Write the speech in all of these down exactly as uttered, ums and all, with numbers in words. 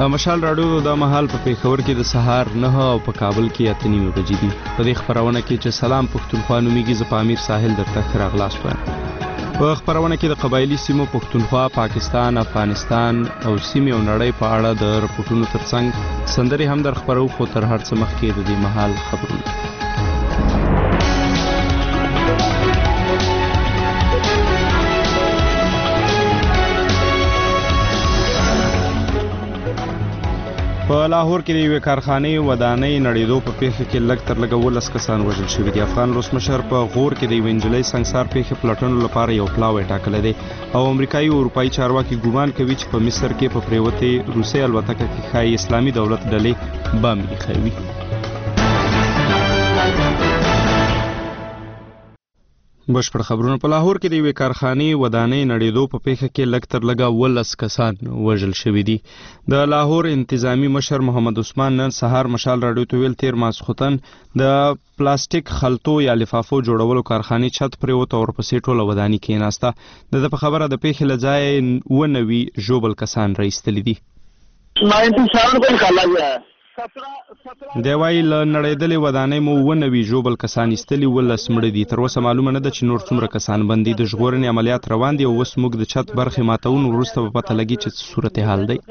د مشال راډیو د مهال په پیښور کې د سهار نه او په کابل کې اته نیمې بجې دي. په دې خبرونه کې چې سلام پښتونخوا نومیږي، زه په امیر ساحل درته ښه راغلاست وایم. په خبرونه کې د قبایلي سیمو پښتونخوا، پاکستان، افغانستان او سیمې او نړۍ په اړه د رپورټونو ترڅنګ سندرې هم در خبرو، خو تر هر څه مخکې د دې مهال خبرونه. په لاهور کې د یوې کارخانې ودانۍ نړېدو په پیښه کې لږ تر لږه ولس کسان وژل شوي دي. افغان ولسمشر په غور کې د یوې نجلۍ سنګسار پیښې پلټنو لپاره یو پلاوی ټاکلی دی او امریکایي او اروپایي چارواکي ګومان کوي چې په مصر کې په پریوتې روسۍ الوتکه کې ښایي اسلامي دولت ډلې بم ایښی وي. بشپړ خبرونه. په لاهور کې د یوې کارخانې ودانۍ نړېدو په پیښه کې لږ تر لږه ولس کسان وژل شوي دي. د لاهور انتظامی مشر محمد عثمان نن سهار مشال راډیو ته ویل تیر ماسخوتن د پلاستیک خلطو یا لفافو جوړولو کارخانې چت پریوت او ورپسې ټوله ودانۍ کېناسته. د ده په خبره د پیښې له ځایه اووه نوي ژوبل کسان راایستلي دي. دی وایي له نړېدلې ودانۍ مو اووه نوي ژوبل کسان ایستلي، ولس مړه دي. تر اوسه معلومه نه ده چې نور څومره کسان بندي. د ژغورنې عملیات روان دي او اوس موږ د چت برخې ماتون وروسته به پته لګي چې څه صورتحال دی.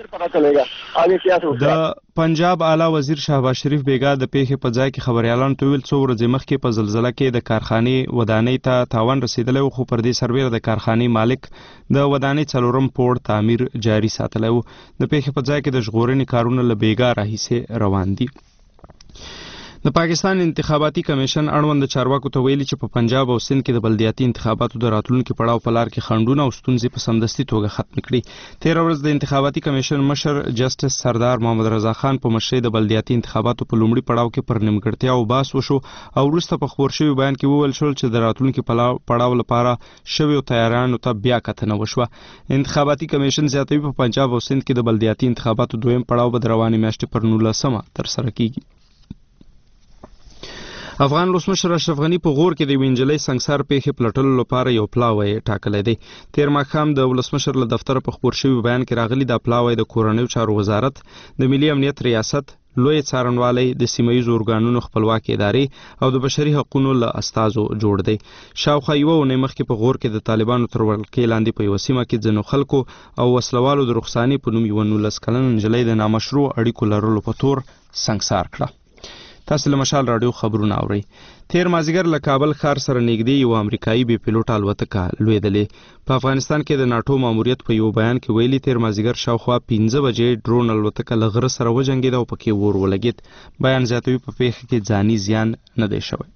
د پنجاب اعلی وزیر شهباز شریف بیګا د پیښې په ځای کې خبریالانو ته ویل څو ورځې مخکې په زلزله کې د کارخانې ودانۍ ته تاوان رسېدلی و، خو پر دې سربیره د کارخانې مالک د ودانۍ څلورم پوړ تعمیر جاري ساتلی و. د پیښې په ځای کې د ژغورنې کارونه له بیګا راهیسې روان دي. د پاکستان انتخاباتي کمیشن اړوند چارواکو ته ویلي چې په پنجاب او سند کې د بلدیاتي انتخاباتو د راتلونکي پړاو په لار کې خنډونه او ستونزې په سمدستي توګه ختم کړي. تېره ورځ د انتخاباتي کمیشن مشر جسټس سردار محمد رضا خان په مشرۍ د بلدیاتي انتخاباتو په لومړي پړاو کې پر نیمګړتیاو بحث وشو او وروسته په خپور شوي بیان کې وویل شول چې د راتلونکي پړاو لپاره شویو تیاریانو ته بیا کتنه وشوه. انتخاباتي کمیشن زیاتوي په پنجاب او سند کې د بلدیاتي انتخاباتو دویم پړاو به د روانې میاشتې پر نولسمه ترسره کیږي. افغان ولسمشر اشرف غني په غور کې د یوې نجلۍ سنګسار پیښې پلټلو لپاره یو پلاوی ټاکلی دی. تېر ماښام د ولسمشر له دفتره په خپور شوي بیان کې راغلي دا پلاوی د کورنیو چارو وزارت، د ملي امنیت ریاست، لوی څارنوالی، د سیمه ییزو ارګانونو خپلواکې ادارې او د بشري حقونو له استازو جوړ دی. شاوخوا یوه اونۍ مخکې په غور کې د طالبانو تر ولکې لاندې په یوه سیمه کې ځینو خلکو او وسلوالو د رخصانې په نوم یوه نولس کلنه نجلۍ د نامشروع اړیکو لرلو په تور سنګسار کړه. تاسو له مشال راډیو خبرونه اورئ. تیر مازیګر له کابل ښار سره نږدې یو امریکایي بې پیلوټه الوتکه لوېدلې. په افغانستان کې د ناټو ماموریت په یو بیان کې ویلي تیر مازیګر شاوخوا پنځه بجې ډرون الوتکه له غره سره وجنګېده او پکې اور ولګېد. بیان زیاتوي په پیښه کې ځاني زیان نه دی شوی.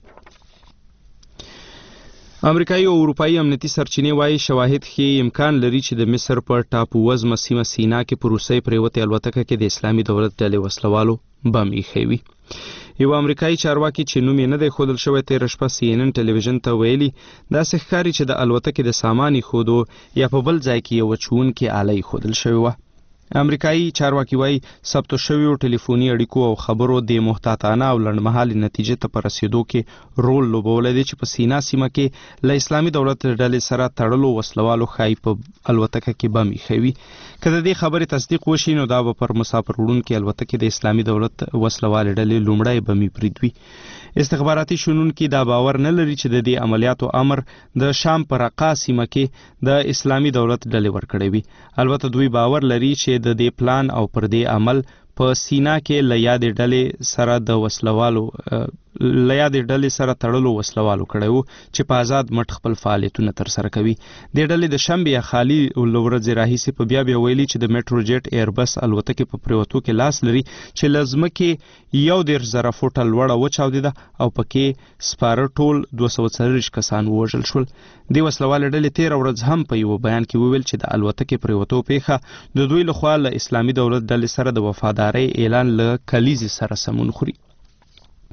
امریکایي او اروپایي امنیتي سرچینې وایي شواهد ښیي امکان لري چې د مصر په ټاپو وزمه سیمه سینا کې په روسۍ پریوتې الوتکه کې د اسلامي دولت ډلې وسلوالو بم ایښی وي. یو امریکایي چارواکي چې نوم یې نه دی ښودل شوی تېره شپه سی ان ان ټلویزیون ته ویلي داسې ښکاري چې د الوتکې د سامان ایښودو یا په بل ځای کې یو وچوونکې آله ایښودل شوې وه. امریکایي چارواکي وایي ثبتو شویو ټلیفوني اړیکو او خبرو د محتاطانه او لنډمهالې نتیجې ته په رسېدو کې رول لوبولی دی چې په سینا سیمه کې له اسلامي دولت ډلې سره تړلو وسلوالو ښایي په الوتکه کې بم ایښی وي. که د دې خبرې تصدیق وشي نو دا به پر مسافر وړونکې الوتکې د اسلامي دولت وسلوالې ډلې لومړی بمي برید وي. استخباراتي شنونکي دا باور نه لري چې د دې عملیاتو امر د شام په رقا سیمه کې د اسلامي دولت ډلې ورکړی وي. البته دوی باور لري چې د دې پلان او پر دې عمل په سینا کې له یادې ډلې سره د وسلوالو له یادې ډلې سره تړلو وسلوالو کړی و چې په آزاد مټ خپل فعالیتونه ترسره کوي. دې ډلې د شنبې یا خالي له ورځې راهیسې په بیا بیا ویلي چې د میټروجیټ ایربس الوتکې په پریوتو کې لاس لري چې له ځمکې یو دېرش زره فوټه لوړه وچاودېده او پکې سپاره ټول دوه سوه څلرویشت کسان ووژل شول. دې وسلوالې ډلې تېره ورځ هم په یوه بیان کې وویل چې د الوتکې پریوتو پیښه د دوی لخوا له اسلامي دولت ډلې سره د وفادارۍ اعلان له کلیزې سره سمون خوري.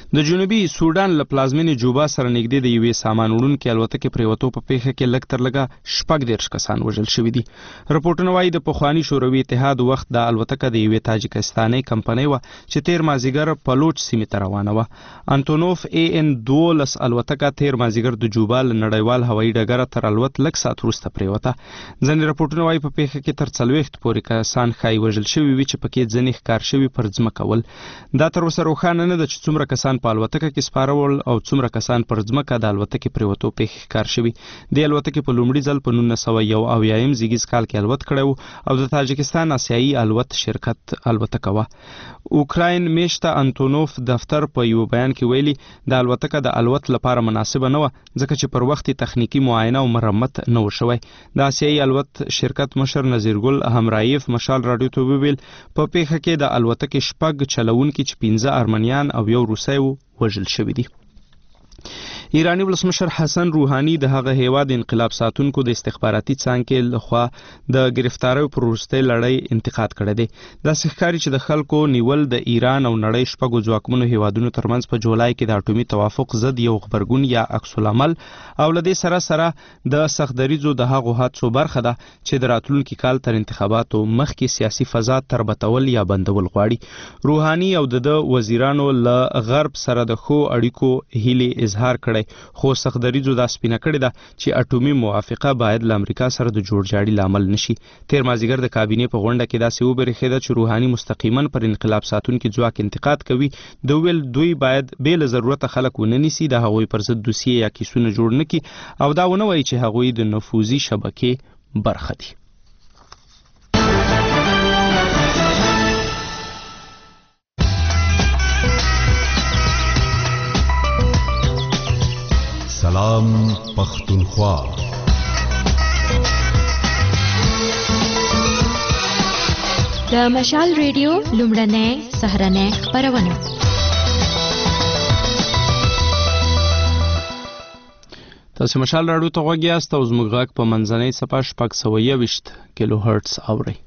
د جنوبي سودان له پلازمینې جوبا سره نږدې د یوې سامان وړونکې الوتکې پرېوتو په پیښه کې لږ تر لږه شپږ دېرش کسان وژل شوي دي. رپورټونه وایي د پخواني شوروي اتحاد وخت د الوتکه د یوې تاجکستاني کمپنۍ وه چې تیر مازدیګر پلوچ سیمې ته روانه وه. انټونوف ای ان دولس الوتکه تیر مازدیګر د جوبا له نړیوال هوایي ډګره تر الوت لږ ساعت وروسته پرېوته. ځینې رپورټونه وایي په پیښه کې تر څلوېښت پورې کسان ښایي وژل شوي وي چې پکې ځینې ښکار شوي پر ځمکه ول. دا تر اوسه روښانه نه ده چې څومره کسان په الوتکه کې سپاره ول او څومره کسان پر ځمکه د الوتکې پرېوتو پیښې ښکار شوي. د الوتکې په لومړي ځل په نولس سوه یو اویایم زیږیز کال کې الوت کړی و او د تاجکستان آسیایي الوت شرکت الوتکه وه. اوکراین میشته انټونوف دفتر په یو بیان کې ویلي د الوتکه د الوت لپاره مناسبه نه وه ځکه چې پر وخت تخنیکی معاینه او مرمت نه و شوی. د آسیایي الوت شرکت مشر نظیرګل همرایف مشال راډیو ته وویل په پیښه کې د الوتکې شپږ چلوونکي چې پنځه ارمنیان او یو روسی وو وژل شوي دي. ایرانی ولسمشر حسن روحانی د هغه هیواد انقلاب ساتونکو د استخباراتي څانګې لخوا د گرفتاریو پر وروستۍ لړۍ انتقاد کړی دی. داسې ښکاري چې د خلکو نیول د ایران او نړۍ شپږو ځواکمنو هیوادونو ترمنځ په جولای کې د اټومي توافق ضد یو غبرګون یا عکس العمل او له دې سره سره د سخت دریځو د هغو حادثو برخه ده چې د راتلونکي کال تر انتخاباتو مخکې سیاسي فضا تربتول یا بندول غواړي. روحانی او د وزیرانو له غرب سره د ښو اړیکو هیلې اظهار کړی خو سخت دریځو دا سپینه کړې ده چې اټومي موافقه باید له امریکا سره د جوړجاړي لامل نشي. تیر مازدیګر د کابینې په غونډه کې داسې وبرېښېده چې روحاني مستقیما پر انقلاب ساتونکي ځواک انتقاد کوي. د ویل دوی باید بې له ضرورته خلک ونه نیسي، د هغوی پر ضد دوسیې یا کیسونه جوړ نه کړي او دا ونه وایي چې هغوی د نفوذي شبکې برخه دي. سلام پختونخوا. د مشال ریډیو لومړنۍ سهرنۍ خپرونه. تاسو مشال راډیو ته غوږ یاست او زموږ غږ په منځنۍ څپه شپږ سوه یوویشت کیلو هرټز اورئ.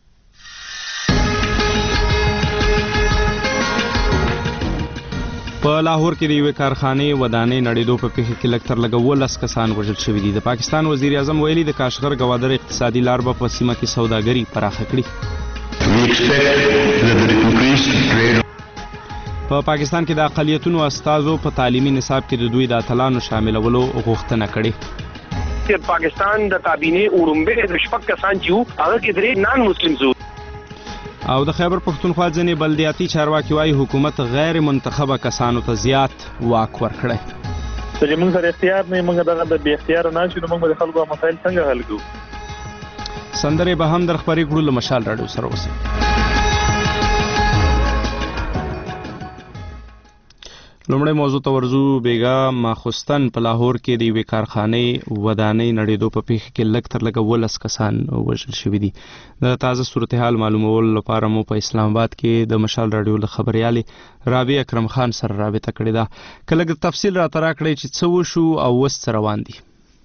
په لاهور کې د یوې کارخانې ودانۍ نړېدو په پیښه کې لږ تر لږه اوولس کسان وژل شوي دي. د پاکستان وزیر اعظم ویلي د کاشغر ګوادر اقتصادي لار به په سیمه کې سوداګري پراخه کړي. په پاکستان کې د اقلیتونو استازو په تعلیمي نصاب کې د دوی د اتلانو شاملولو غوښتنه کړې. پاکستان د کابینې اورمبه د شپږ کسان چې وو هغه کې درې نان مسلم زو او د خیبر پختونخوا ځینې بلدیاتي چارواکي وایي حکومت غیر منتخبه کسانو ته زیات واک ورکړی. چې موږ سره اختیار نه موږ دغه د بې اختیار نه شو موږ د خلکو مسایل څنګه حل کوو. سندرې به هم در خپرې کړو له مشال راډیو سره اوسئ. لومړی موضوع ته ورځو. بیګا ماخوستن په لاهور کې د یوې کارخانې ودانۍ نړېدو په پیښه کې لږ تر لږه اوولس کسان وژل شوي دي. د تازه صورتحال معلومولو لپاره مو په اسلام آباد کې د مشال راډیو له خبریالې رابعه اکرم خان سره رابطه کړې ده. که لږ تفصیل راته راکړئ چې څه وشو او اوس څه روان دي.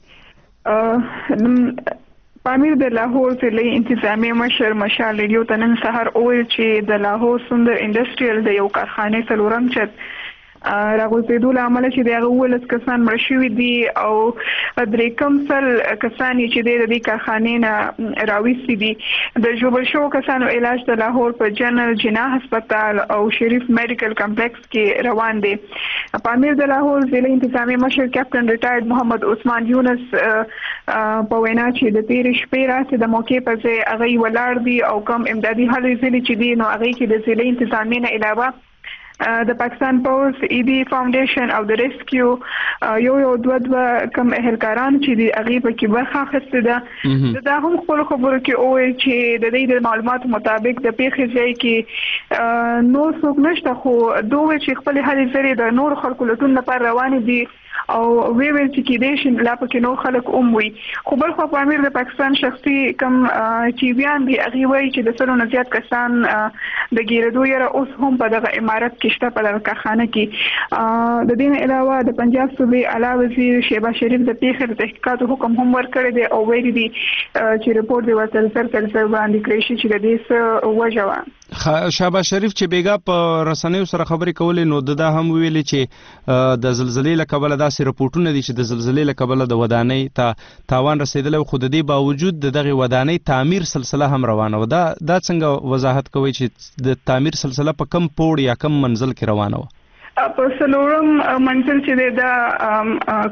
پامیر د لاهور ضلعي انتظامی مشر مشال ریډیو ته نن سهار وویل چې د لاهور سندر انډسټریل د یو کارخانې څلورم چت راغورځېدو له امله چې د هغه اوولس کسان مړه شوي دي او درې کم سل کسان یې چې دی د دې کارخانې نه راویستي دي. د ژوبل شوو کسانو علاج د لاهور په جنرال جنا هسپتال او شریف میډیکل کمپلیکس کې روان دی. پامیر د لاهور ضلعي انتظامی مشر کیپټن ریټایرډ محمد عثمان یونس په وینا چې د تېرې شپې راځي د موقع په ځای هغه ولاړ دي او کم امدادي هلې ځلې چې دي نو هغې کې د ضلعي انتظامی نه علاوه د پاکستان پولیس ایدی فاونډیشن او د ریسکیو یو یو دوه دوه کم اهلکاران چې د هغې پکې برخه اخیستې ده. دا هم خپلو خبرو کې وویل چې د دوی د معلوماتو مطابق د پیښې ځای کې نور څوک نشته خو دوی چې خپلې هلې ځلې د نورو خلکو لټون لپاره روانې دي او وی ویل چې کېدای شي لا پکې نور خلک هم وي. خو بل خوا په امیر د پاکستان شخصي کم چیویان دي هغې وایي چې د سلو نه زیات کسان د ګیرېدو یره اوس هم په دغه عمارت کې شته په دغه کارخانه کې. د دې نه علاوه د پنجاب صوبې اعلی وزیر شهباز شریف د پیښې د تحقیقاتو حکم هم ورکړی دی او ویلي دي چې رپورټ دې ورته ژر تر ژره وړاندې کړی شي چې د دې څه وجه وه. شهباز شریف چې بیګا په رسنیو سره خبرې کولې نو د دا هم ویلې چې د زلزلې له کبله داسې رپورټونه دي چې د زلزلې له کبله د ودانۍ ته تاوان رسیدلی خو د دې باوجود د دغې ودانۍ تعمیر سلسله هم روانه وه. دا دا څنګه وضاحت کوئ چې د تعمیر سلسله په کم پوړ یا کم منزل کې روانه وه؟ په څلورم منزل چې دی دا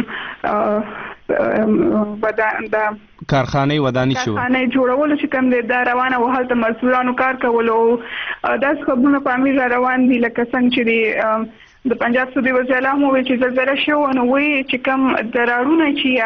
کم ودان دا کارخانه ودانی شو کارخانه جوړول چې کوم دی دا روانه وه، هلته مزدورانو کار کولو. داسې خبرونه په امیر را روان دي لکه څنګه چې دی د پنجاب صوبې وزیر اعلی هم وویل چې زلزله شوه نو وایي چې کوم دراړونه چې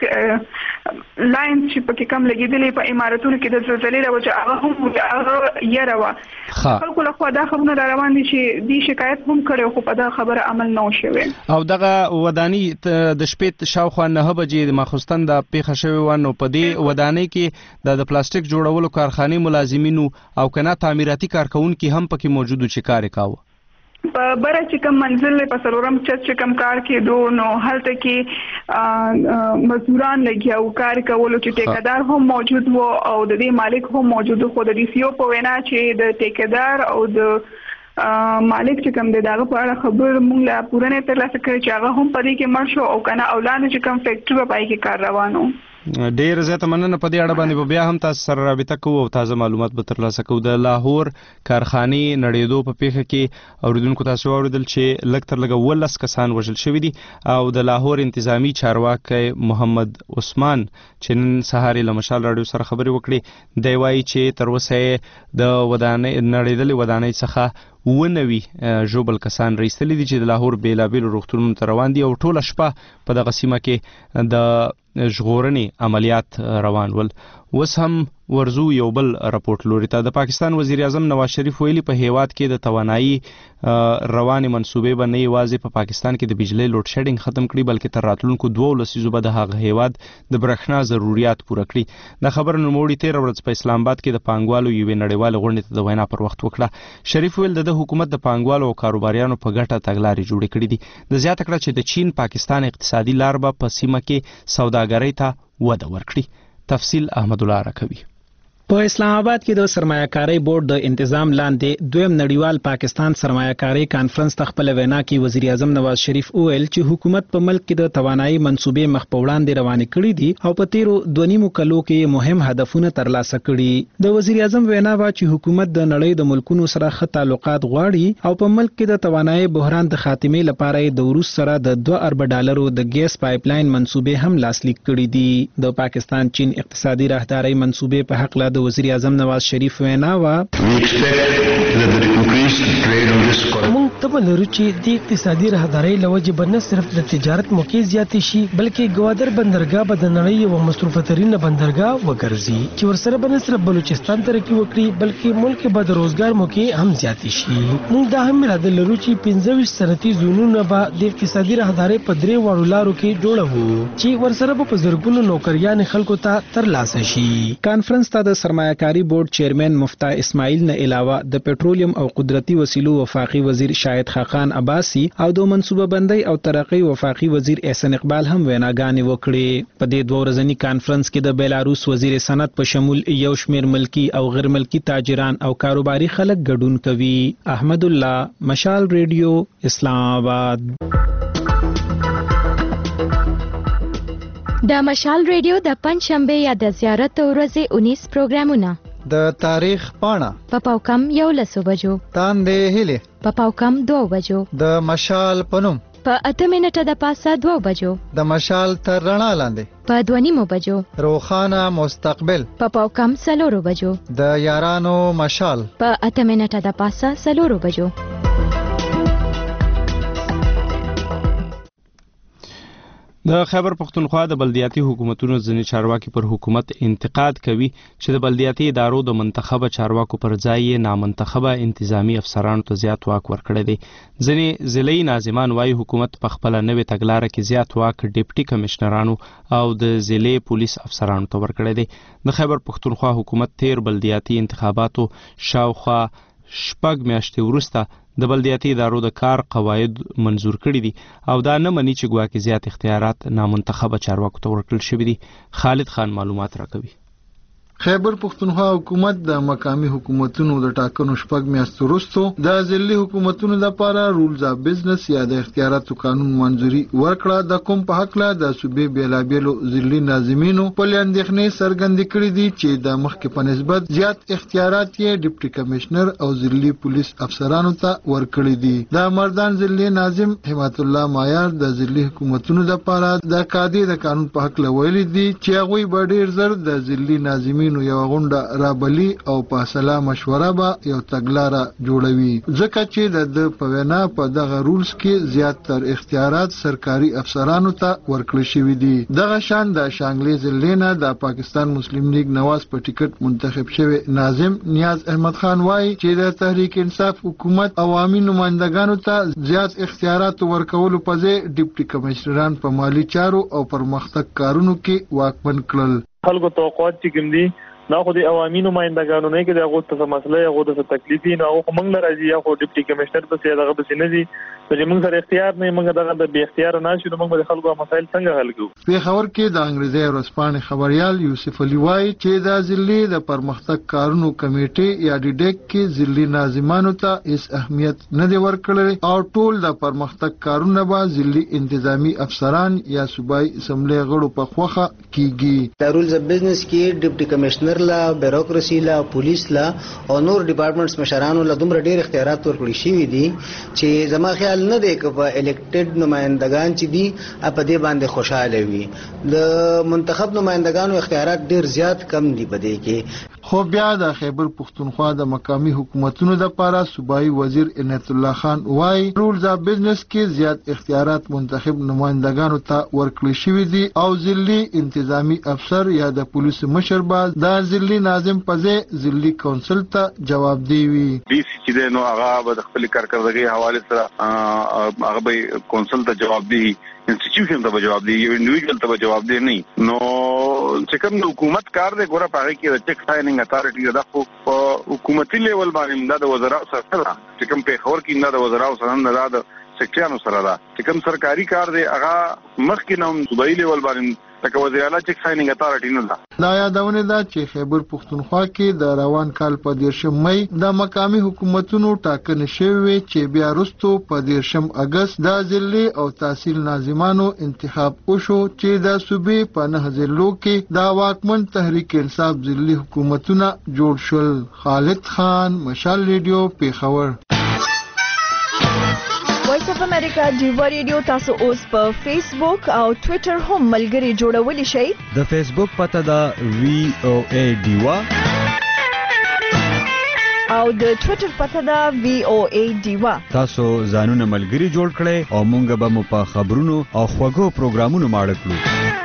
هغه لاین چې پکې کم لګېدلي په عمارتونو کې د زلزلې له وجې هغه هم هغه یره وه. خلکو لخوا دا خبرونه را روان دي چې دوی شکایت هم کړی خو په دغه خبره عمل نه و شوی. او دغه ودانۍ د شپې شاوخوا نهه بجې د ماخوستن د پیښه شوې وه نو په دې ودانۍ کې د پلاستیک جوړولو کارخانې ملازمینو او کنه تعمیراتي کارکونکي هم پکې موجود و چې کار یې کاوه. په بره چې کوم منزل په څلورم چت چې کوم کار کېدو نو هلته کې مزدوران لګیا او کار کولو چې ټیکدار هم موجود و او د دې مالک هم موجود و. خو د ډي سي او په وینا چې د ټیکدار او د مالک چې کوم دی دغه په اړه خبر موږ لا پوره نه ترلاسه کړې چې هغه هم په دې کې مړ شو او کنه اولاد چې کوم فیکټري په پای کې کار روانو. ډیر زیاته مننه. په دې اړه باندې بیا هم تاسو سره رابطه کوو او تازه معلومات به ترلاسه کوو. د لاهور کارخانې نړېدو په پیښه کې اوریدونکو تاسو واوریدل چې لږ تر لږه ولس کسان وژل شوي دي او د لاهور انتظامی چارواکی محمد عثمان چې نن سهار له مشال راډیو سره خبرې وکړې دی وایي چې تر اوسه د ودانۍ نړېدلې ودانۍ څخه ونوي ژوبل کسان رایستلي دي چې د لاهور بیلابیلو روغتونونو ته روان دي او ټوله شپه په دغه سیمه کې د ژغورنې عملیات روان ول. اوس هم ورزو یو بل راپورټ لوري ته. د پاکستان وزیر اعظم نواز شریف ویلي په هیواد کې د توانایي روانې منصوبې به نه یوازې په پاکستان کې د بجلی لوډ شیډینګ ختم کړي بلکې تر راتلونکو دوو لسیزو به د هغه هیواد د برېښنا ضروریات پوره کړي. د خبر نوموړي تېره ورځ په اسلام آباد کې د پانګوالو یوې نړیوالې غونډې ته د وینا پر وخت وکړه. شریف ویل د حکومت د پانګوالو او کاروباریانو په ګټه تګلارې جوړې کړې دي. د زیاته کړه چې د چین پاکستان اقتصادي لار به په سیمه کې سوداګرۍ ته وده ورکړي. تفصیل احمد الله راکوي. په اسلام آباد کې د سرمایه‌کارۍ بورډ د تنظیم لاندې دویم نړیوال پاکستان سرمایه‌کارۍ کانفرنس ته خپل وینا کې وزیر اعظم نواز شریف وویل چې حکومت په ملک کې د توانایي منصوبې مخ په وړاندې روانې کړې دي او په تیرو دوه نیمو کلو کې مهم هدفونه ترلاسه کړي. د وزیر اعظم وینا وا چې حکومت د نړۍ د ملکونو سره ښه تعلقات غواړي او په ملک کې د توانایي بحران د خاتمې لپاره د روس سره د دوه ارب ډالرو د ګیس پایپ لاین منصوبې هم لاسلیک کړي دي. د پاکستان چین اقتصادي راهدارۍ منصوبې په حق له د وزیر اعظم نواز شریف وینا وا موږ ته لرو چې د اقتصادي راهدارۍ لوجه به نه صرف د تجارت موقع زیاتې شي بلکې ګوادر بندرګاه به د نړۍ یو مصروفه ترینه بندرګاه وګرځي چې ورسره به نه صرف بلوچستان ترقي وکړي بلکې ملک به د روزګار موقع هم زیاتې شي. موږ دا هم اراده لرو چې پنځه ویشت صنعتي زونونه به د اقتصادي راهدارۍ په درې واړو لارو کې جوړوو چې ورسره به په زرګونو نوکریان خلکو ته ترلاسه شي. کانفرنس ته د سرمایه‌کارۍ بورډ چیرمن مفتاح اسماعیل نه علاوه د پټرولیم او قدرتي وسیلو وفاقي وزیر شاهد خاقان عباسی او د منصوبه بندۍ او ترقی وفاقي وزیر احسان اقبال هم ویناګانې وکړې. په دې دوه ورځني کانفرنس کې د بیلاروس وزیر صنعت په شمول یو شمېر ملکی او غیر ملکی تاجران او کاروباري خلک ګډون کوي. احمد الله، مشال ریډیو، اسلام آباد. د مشال ریډیو د پنځ شنبه یا د زیارت ورځې انیس پروګرامونه د تاریخ پاڼه په پاوکم یو لسو بجو، تاندې هیلې په پاوکم دو بجو، د مشال پنوم په اته منټه د پاسه دو بجو، د مشال تر رڼا لاندې په دوه نیمو بجو، روخانه مستقبل په پاوکم سلورو بجو، د یارانو مشال په اته منټه د پاسه سلورو بجو. د خیبر پختونخوا د بلدیاتي حکومتونو ځینې چارواکي پر حکومت انتقاد کوي چې د بلدیاتي ادارو د منتخبه چارواکو پر ځای یې نامنتخبه انتظامی افسرانو ته زیات واک ورکړی دی. ځینې ضلعي ناظمان وایي حکومت په خپله نوې تګلاره کې زیات واک ډیپټي کمشنرانو او د ضلعي پولیس افسرانو ته ورکړی دی. د خیبر پختونخوا حکومت تیر بلدیاتي انتخاباتو شاوخوا شپږ میاشتې وروسته د بلدیاتي ادارو د کار قواعد منظور کړي دي او دا نه مني چې ګواکې زیات اختیارات نامنتخبه چارواکو ته ورکړل شوي دي. خالد خان معلومات راکوي. خیبر پښتونخوا حکومت د مقامی حکومتونو د ټاکنو شپږ میاشتې وروسته د ځلي حکومتونو لپاره رولز اف بزنس یا د اختیاراتو قانون منځوري ورکړه. د کوم په حق له د صوبې بیلابیلو ځلي ناظمینو په اندېښنې څرګندې کړې دي چې د مخکې په نسبت زیات اختیارات یې ډیپټي کمشنر او ځلي پولیس افسرانو ته ورکړي دي. د مردان ځلي ناظم حمایت الله مایار د ځلي حکومتونو لپاره د قاضي د قانون په حق له ویلي دي چې هغوی به ډېر زر د ځلي ناظمین یو غونډه رابلی او په سلا مشوره به یو تګلاره جوړوي ځکه چې د د په وینا په دغه رولز کې زیات تر اختیارات سرکاري افسرانو ته ورکړل شوي دي. دغه شان د شانګلې ضلع د پاکستان مسلم لیگ نواز په ټیکټ منتخب شوی ناظم نیاز احمد خان وایي چې د تحریک انصاف حکومت عوامي نمائندګانو ته زیات اختیارات ورکولو په ځای ډیپټي کمشنران په مالی چارو او پرمختګ کارونو کې واکمن کړل. خلکو توقعات چې کوم دي دا خو د عوامي نمائندګانو نه کې د هغو ته مسله هغو ته تکلیف نه هغه موږ نه راځي یا خو ډیپټي کمشنر په څیر دغه بس نه دي چې موږ سره اختیار نه موږ دغه د بې اختیار نه شو موږ د خلکو مسایل څنګه حل کوو. په خبر کې د انګریزي ورځپاڼې خبريال یوسف علي وایي چې د ځلي د پرمختګ کارونو کمیټې یا ډیډک کې ځلي ناظمانو ته هیڅ اهمیت نه دی ورکړل او ټول د پرمختګ کارونه به ځلي انتظامی افسران یا صوبایي اسمبلی غړو په خوخه کیږي. د رولز اف بزنس کې ډیپټي کمشنر لا بیروکراسي لا پولیس لا او نور ډپارټمنټس مشرانو له دومره ډېر اختیارات ورکړي شوي دي چې زما خیال نه دی چې په الیکټډ نمائندګان چې دي په دې باندې خوشاله وي. د منتخب نمائندګانو اختیارات ډېر زیات کم دي په دې کې. خو بیا د خیبر پښتونخوا د مقامی حکومتونو لپاره صوبایي وزیر عنایت الله خان وایي رولز اف بزنس کې زیات اختیارات منتخب نمائندګانو ته ورکړي شوي دي او ځلي انتظامی افسر یا د پولیس مشر به د ځلي ناظم په ځای ځلي کونسل ته جواب دی وي. ډي سي چې دی نو هغه به د خپل کارکردګۍ حواله سره هغه به کونسل ته جواب دی انسټیټیوشن ته جواب دی یو انډیویډوال ته جواب دی نه نو چې کوم د حکومت کار دی ګوره پاره کې د چک ساينینګ اتارټي د خو حکومتي لیول باندې د وزراء سره چې کوم په خبر کې د وزراء سره نه د سکټریانو سره دا چې کوم سرکاري کار دی هغه مخکې نوم صوبایي لیول باندې لکه وزیر اعلی چک ساينینګ اتارټي نه ده. دا یادونه ده چې خیبر پښتونخوا کې د روان کال په دیرشم مې د مقامی حکومتونو ټاکنې شوې چې بیا وروسته په دیرشم اگست د ضلع او تحصیل ناظمانو انتخاب وشو چې د صوبې په نه ضلعو کې د واکمن تحریک انصاف ضلعي حکومتونه جوړ شول. خالد خان، مشال ریډیو، پیښور. وایس اف امریکا ډیوا ریډیو تاسو اوس په فیسبوک او ټوئیټر هم ملګري جوړولی شئ. د فیسبوک پته ده وی او ای ډیوا او د ټوئیټر پته ده وی او ای ډیوا. تاسو ځانونه ملګري جوړ کړئ او مونږ به مو په خبرونو او خوږو پروګرامونو ماړه کړو.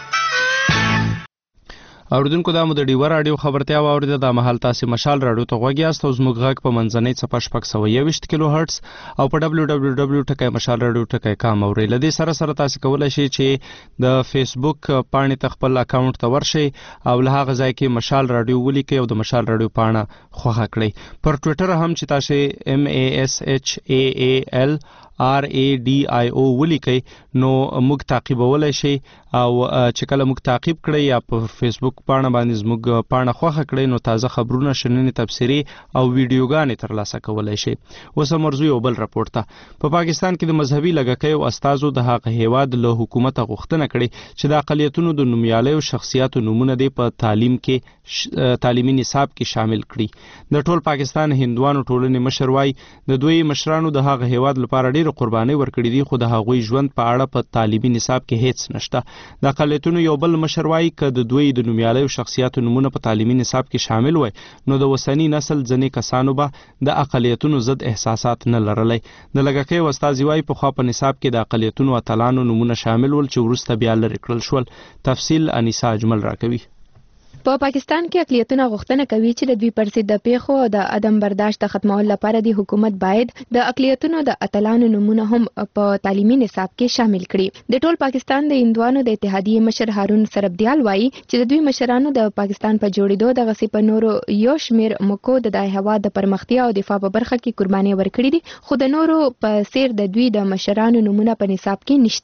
اوریدونکو دا مو د ډیوا رادیو خبرتیا واوریده. د مهال تاسو مشال رادیو ته غوږی یاست او زموږ غږ په منځنۍ څپه شپږ سوه یوویشت کیلو هرتز او په ډبلیو ډبلیو ډبلیو ټکی مشال رادیو ټکی کام اورئ. له دې سره سره تاسو کولی شئ چې د فیسبوک پاڼې ته خپل اکاونټ ته ورشئ او له هغه ځای کې مشال رادیو ولیکئ او د مشال رادیو پاڼه خوښه کړئ. پر ټویټر هم چې تاسو ام ای اس ایچ ای ای ال آر ای ډي آی او ولیکئ نو موږ تعقیبولی شئ او چې کله موږ تعقیب کړئ یا په فیسبوک پاڼه باندې زموږ پاڼه خوښه کړئ نو تازه خبرونه، شننې، تبصرې او ویډیوګانې ترلاسه کولی شئ. اوس هم ورځو یو بل راپورټ ته. په پاکستان کې د مذهبي لږکیو استازو د هغه هیواد له حکومته غوښتنه کړې چې د اقلیتونو د نومیالیو شخصیاتو نومونه دې په تعلیم کې تعلیمي نصاب کې شامل کړي. د ټول پاکستان هندوانو ټولنې مشر وایي د دوی مشرانو د هغه هیواد لپاره ډېر قرباني ورکړي دي خو د هغوی ژوند په اړه په تعلیمي نصاب کې هیڅ نشته. د اقلیتونو یو بل مشر وایي که د دوی د نومیالیو شخصیاتو نومونه په تعلیمي نصاب کې شامل وای نو د وسنی نسل ځینې کسانو به د اقلیتونو ضد احساسات نه لرلی. د لږکیو استازي وایي پخوا په نصاب کې د اقلیتونو اتلانو نومونه شامل ول چې وروسته بیا لرې کړل شول. تفصیل انیسا اجمل راکوي. په پاکستان کې اقلیتونه غوښتنه کوي چې د دوی پر ضد د پیښو او د عدم برداشت د ختمولو لپاره د حکومت باید د اقلیتونو د اتلانو نومونه هم په تعلیمي نصاب کې شامل کړي. د ټول پاکستان د هندوانو د اتحادیې مشر هارون سربدیال وایي چې د دوی مشرانو د پاکستان په جوړېدو د غسی په نورو یو شمیر مکو د دای هوا د پرمختیا او دفاع په برخه کې قرباني ورکړي دي خو د نورو په سیر د دوی د مشرانو نومونه په نصاب کې نشته.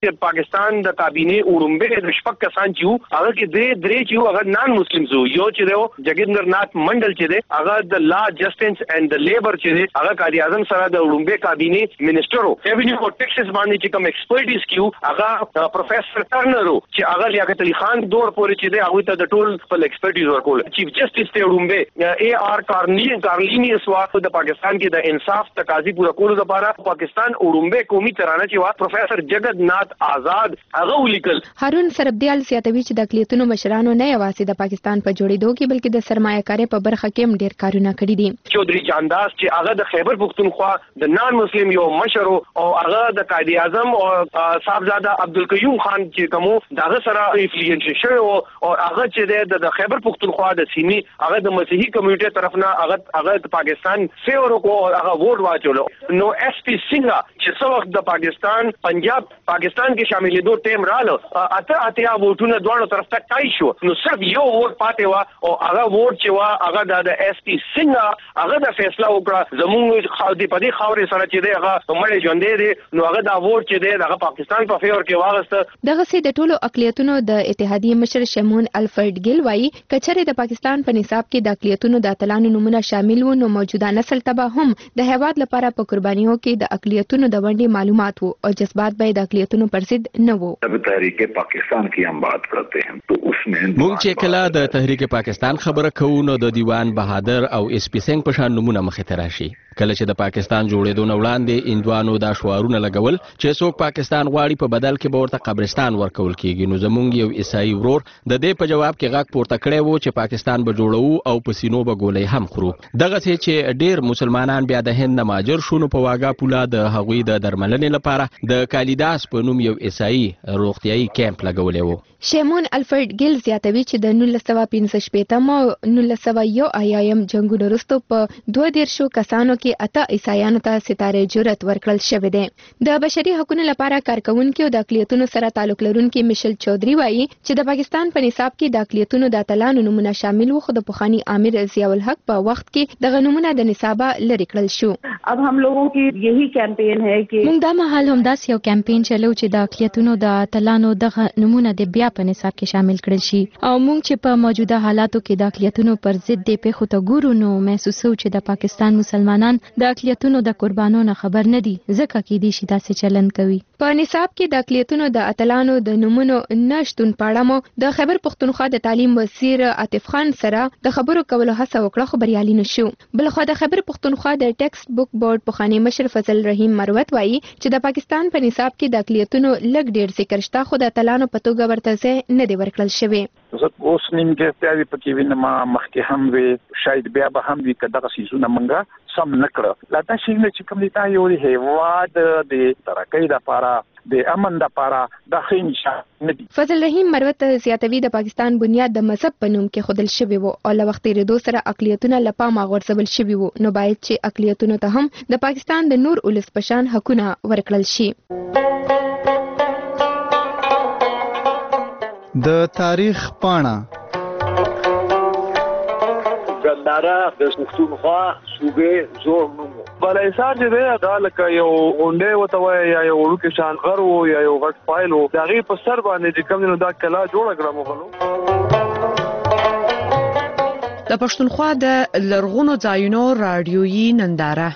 پاکستان د کابینه اورمبه د شپږ کسان چې هغه کې درې درې چې هغه نان مسلم زو یو چې دی جګیندر ناتھ منډل چې دی هغه د لا جسټنس اینڈ د لیبر چې دی هغه قائد اعظم سره د اورمبه کابینه منسٹر ریونیو او ټیکسز باندې چې کوم ایکسپرټیز کیو هغه پروفیسور ټرنر چې هغه لیاقت علي خان دور پورې چې دی هغه ته د ټول خپل ایکسپرټیز ورکول چیف جسټس ته اورمبه اے آر کارنی کارلینی اسوا د پاکستان کې د انصاف تقاضي پوره کولو لپاره پاکستان اورمبه قومي ترانه چې وا پروفیسور جگت ناتھ آزاد هغه ولیکل. هارون سربدیال سیاتوي چې د اقلیتونو مشرانو نه یوازې د پاکستان په جوړېدو کې بلکې د سرمایه‌کارۍ په برخه کې هم ډېر کارونه کړي دي. چودري جانداس چې هغه د خیبر پختونخوا د نان مسلم یو مشر او هغه د قائد اعظم او صاحبزاده عبدالقیوم خان چې کومو دغه سره افیلیشن شوی او هغه چې د خیبر پختونخوا د سیمې هغه د مسیحي کمیونټي طرف نه هغه هغه د پاکستان فیور کو هغه ووټ واچولو. نو ایس پی سنگا چې څو وخت د پاکستان پنجاب پاکستان کې شاملېدو ټیم رااله اته اتیا ووټونه دواړو طرف ته ټای شو نو صرف یو ووټ پاتې و او هغه ووټ چې و هغه د ایس پی سنگا هغه د فیصله وکړه زموږ خاودي په دې خاورې سره چې دی هغه مړ ژوندې دی نو هغه دا ووټ چې دی هغه پاکستان په فیور کې واغسته. دغه سي د ټولو اقلیتونو د اتحادیې مشر شمون الفرد ګیل وایي کچره د پاکستان په نصاب کې د اقلیتونو د اتلانو نمونه شامل و نو موجوده نسل تبا هم د هیواد لپاره په قربانیو کې د اقلیتونو د ونډې معلومات وو او جذبات به د اقلیتونو پر ضد نه وو. تحریک پاکستان کی ہم بات کرتے ہیں تو اس میں مونږ چې کله د تحریک پاکستان خبره کوو نو د دیوان بهادر او اس پی سنگ په شان نمونه مخې ته راشي. کله چې د پاکستان جوړېدو نه وړاندې اندوانو دا شعارونه لګول چې څوک پاکستان غواړي په بدل کې به ورته قبرستان ورکول کیږي نو زمونږ یو عیسائی ورور د دې په جواب کې غږ پورته کړی وو چې پاکستان به جوړو او په سینو به ګولۍ هم خورو. دغه چې ډېر مسلمانان بیا د هند نه مهاجر شو نو په واګا پوله د هغوی د درملنې لپاره د کالیداس په نوم یو عیسائی روغتیايي کیمپ لګولی وو. شیمون الفرد ګیل زیاتوي چې د نولس سوه پنځه شپېتم او نولس سوه یو ایایم جنګونو وروسته په دوه دېرشو کسانو کې اته عیسایانو ته ستارې جرأت ورکړل شوی دی. د بشري حقوقو لپاره کارکونکي او د اقلیتونو سره تعلق لرونکي مشل چودري وایي چې د پاکستان په نصاب کې د اقلیتونو د اتلانو نمونه شامل وو خو د پخواني امیر ضیاء الحق په وخت کې دغه نمونه د نصابه لرې کړل شو. अब हम लोगों की यही कैंपेन है कि موږ دا مهال هم داس یو کمپاین چلو چې د اقلیتونو د اتلانو دغه نمونه د بیا په نصاب کې شامل کړل شي او موږ چې په موجوده حالاتو کې د اقلیتونو پر ضد د پیښو ته ګورو نو محسوسو چې د پاکستان مسلمانان د اقلیتونو د قربانو نه خبر نه دي ځکه کې دي چې داسې چلند کوي. په نصاب کې د اقلیتونو د اتلانو د نمونو نشتون پاړه مو د خیبر پختونخوا د تعلیم وزیر عاطف خان سره د خبرو کولو هڅه وکړه خو بریالي نشو. بلخو د خیبر پختونخوا د ټیکسټ بک بورډ پخوانی مشر فضل رحیم مروت وایي چې د پاکستان په نصاب کې د اقلیتونو لږ ډیر ذکر شته خو د اتلانو په توګه ورته ځای نه دی ورکړل شوی. زه اوس نیمګړتیاوې پکې وینم مخکې هم وي شاید بیا به هم وي که دغه څیزونه موږ سم نه کړه. لا دا شیونه چې کوم دي دا یو هیواد د ترقۍ لپاره د امن لپاره د ښه نشان نه دي. فضل رحیم مروت زیاتوي د پاکستان بنیاد د مذهب په نوم کې خودل شوی وو او له وخت تېرېدو سره اقلیتونه له پامه غورځول شوي وو نو باید چې اقلیتونو ته هم د پاکستان د نور ولس په شان حقونه ورکړل شي. د تاریخ پاڼه ګنداره د پښتونخوا صوبې زوړ نوم بلایسار چې دی دا لکه یو غونډۍ ورته وایي یا یو وړوکی شان غر و یا یو غټ فایل و د هغې په سر باندې چې کوم دی نو دا کلا جوړه کړه مغلو. د پښتونخوا د لرغونو ځایونو راډیویي ننداره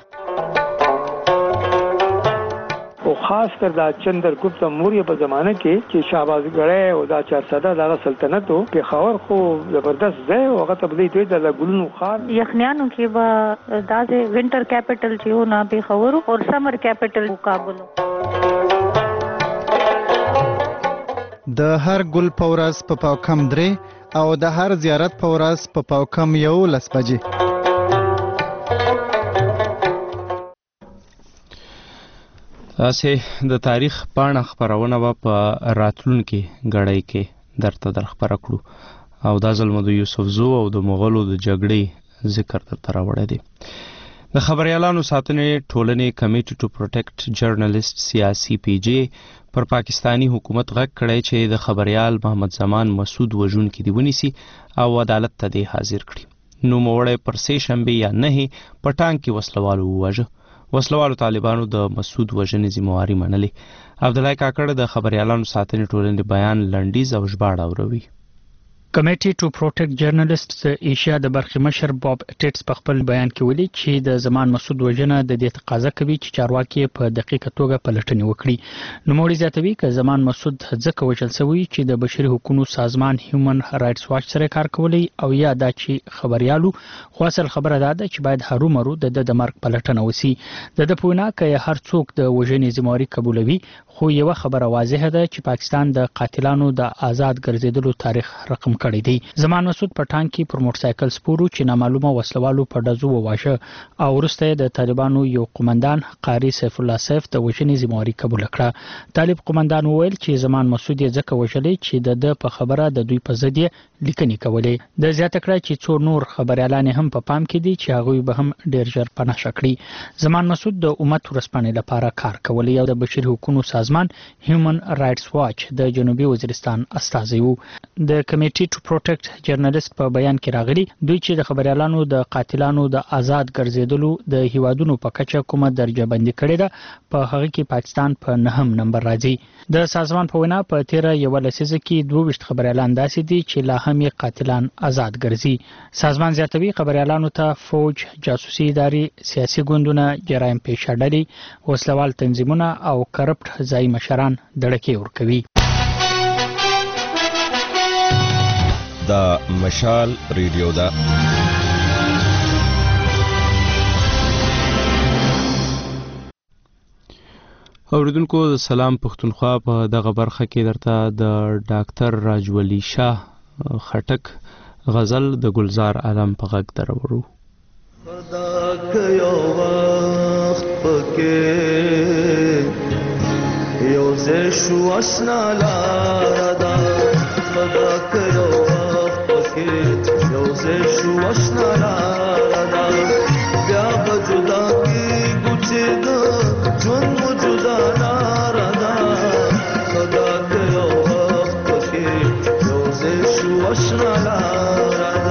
او خاص کر دا چندر گپت موریه په زمانه کې چې شهبازګړی او دا چارسده دغه سلطنت او پېښور خو زبردست ځای او هغه ته بدلی دوی د ګلونو ښار یخنیانو کې به داسې وینټر کیپټل چې و نه پېښور او سمر کیپټل کابل. د هر ګل په ورځ په پاوکم درې او د هر زیارت په ورځ په پاوکم یولس بجې. تاسې د تاریخ پاڼه خپرونه به په راتلونکي ګړۍ کې درته در خپره کړو او دا ځل مو د یوسفزو او د مغولو د جګړې ذکر درته راوړی دی. د خبریالانو ساتنې ټولنې کمیټي ټو پروټیکټ جرنالیست سیاسي پی جی پر پاکستانی حکومت غږ کړی چې د خبریال محمد زمان مسعود وژونکي دې ونیسي او عدالت ته دې حاضر کړي. نوموړی پر سې شنبې یا نهې په ټانک کې وسلوالو وواژه. وسلوالو طالبانو د مسعود وژنې ذمہواري منلې. عبدالله کاکړ د خبريالانو ساتنې ټولنې بیان لنډیز او ژباړه اوروي. کمیټي ټو پروټیکټ جرنالست ایشیا د برخې مشر باب ټیټس په خپل بیان کې ویلي چې د زمان مسعود وژنه د دې تقاضا کوي چې چارواکي په دقیقه توګه پلټنې وکړي. نوموړي زیاتوي چې زمان مسعود ځکه وژل شوی چې د بشري حقوقو سازمان هیومن رائټس واچ سره کار کولی او یا دا چې خبريالو خو اصل خبره ده چې باید هرومرو د د مرګ پلټنه وسی. د د پوینا کې هر څوک د وژنې ذمہواري قبولوي، خو یو خبره واضحه ده چې پاکستان د قاتلانو د آزاد ګرځیدلو تاریخ رقم کړی دی. زمان مسعود په ټانک کې پر موټر سایکل سپورو چې نامعلومه وسلوالو په ډزو وواژه او وروسته د طالبانو یو قومندان قاری سیف الله سیف د وژنې ذمہواري قبول کړه. طالب قومندان وویل چې زمان مسعود یې ځکه وژلې چې د په خبره د دوی په ضد لیکنې کولې. د زیاته کړه چې څو نور خبريالان هم په پام کې دي چې هغه به هم ډیر ژر پناه شکړي. زمان مسعود د امت ورسپانې لپاره کار کولی او د بشري حقوقو سازمان هیومن رائټس واچ د جنوبي وزیرستان استازی وو. د کمیټي ټو پروټیکټ جرنالست په بیان کې راغلي دوی چې د خبريالانو د قاتلانو د آزاد ګرځیدلو د هیوادونو په کچه کومه درجه بندي کړې ده په هغه کې پاکستان په نهم نمبر راځي. د سازمان په وینا په تیر یو لسیزه کې دوه ویشت خبريالان داسې دي چې لا هم یې قاتلان آزاد ګرځي. سازمان زیاتوي خبريالانو ته فوج، جاسوسي ادارې، سیاسي ګوندونه، جرایم پیشه ډلې، وسلوال تنظیمونه او کرپټ ځای مشران دړکې ورکوي. دا مشال ریډیو ده. اوریدونکو د سلام پښتونخوا په دغه برخه کې درته د ډاکټر راجولی شاه خټک غزل د گلزار عالم په غږ درورو. خدا که یو وخت پکې یو ځای شو اشنا لاره ده، خدا که یو وخت پکې یو ځای شو اشنا لاره ده، بیا به جدا کېږو چې د ژوند مو جدا لاره ده، خدا که یو وخت پکې یو ځای شو اشنا لاره ده.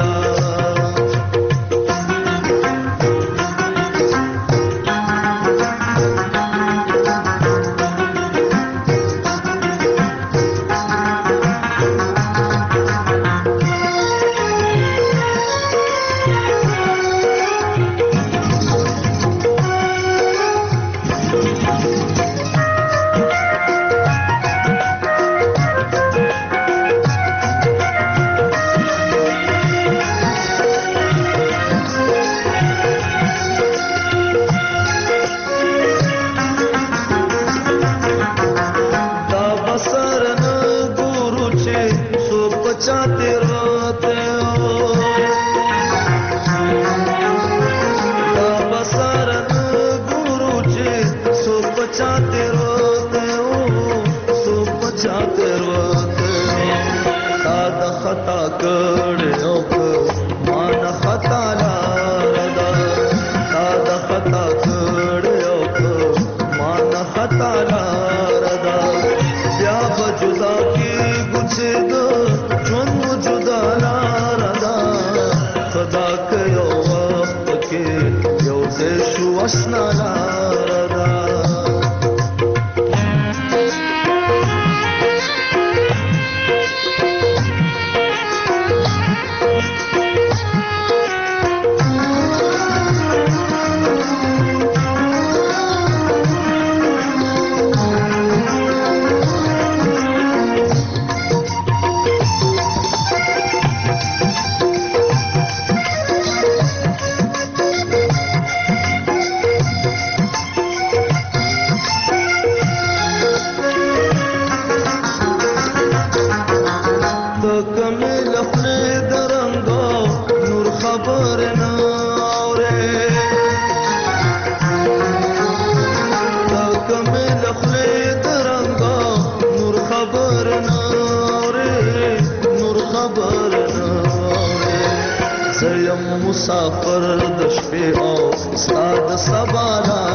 مسافر د شپې او استاد سبا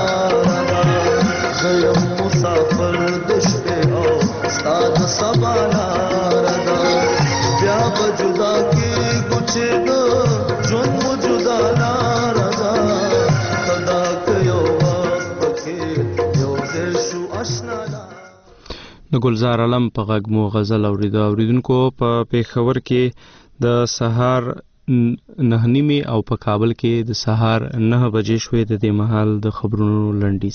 لاره، زه مسافر د شپې او استاد سبا لاره، بیا به جدا کېږو چې د ژوند مو جدا لاره ده، خدا که یو وخت د ګلزار علم په غږ مو غزل اوریدو. اوریدونکو په پیښور کې د سهار نه نیمې او په کابل کې د سهار نه بجې شوې. د دې مهال د خبرونو لنډیز.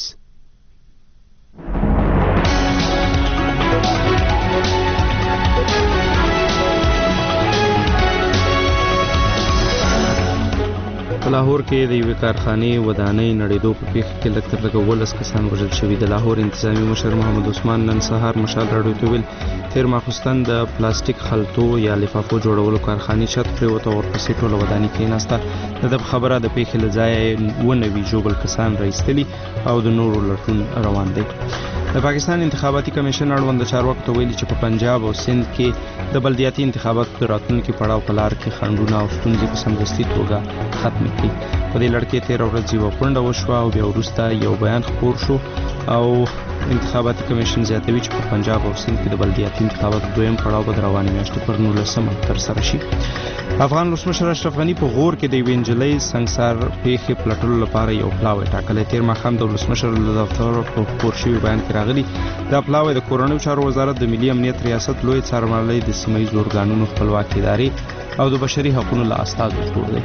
په لاهور کې د یوې کارخانې ودانۍ نړېدو په پیښه کې لږ تر لږه اوولس کسان وژل شوي. د لاهور انتظامي مشر محمد عثمان نن سهار مشال راډیو ته ویل تېر ماخوستن د پلاستیک خلطو یا لفافو جوړولو کارخانې چت پرېوته او ورپسې ټوله ودانۍ کېناسته. د ده په خبره د پیښې له ځایه اووه نوي ژوبل کسان راایستلي او د نورو لټون روان دی. د پاکستان انتخاباتي کمیشن اړوند چارواکو ته ویلي چې په پنجاب او سند کې د بلدیاتي انتخاباتو د راتلونکي پړاو په لار کې خنډونه او ستونزې په سمدستي توګه ختم کړي. په دې لړ کې تېره ورځ یوه غونډه وشوه او بیا وروسته یو بیان خپور شو او انتخاباتي کمیشن زیاتوي چې په پنجاب او سند کې د بلدیاتي انتخاباتو دویم پړاو به د روانې میاشتې پر نولسمه ترسره شي. افغان ولسمشر اشرف غني په غور کې د یوې نجلۍ سنګسار پیښې پلټلو لپاره یو پلاوی ټاکلی. تېر ماښام د ولسمشر له دفتره په خپور شوي بیان کې راغلي دا پلاوی د کورنیو چارو وزارت، د ملي امنیت ریاست، لوی څارنوالۍ، د سیمه ییزو ارګانونو خپلواکې ادارې او د بشري حقوقو له استازو جوړ دی.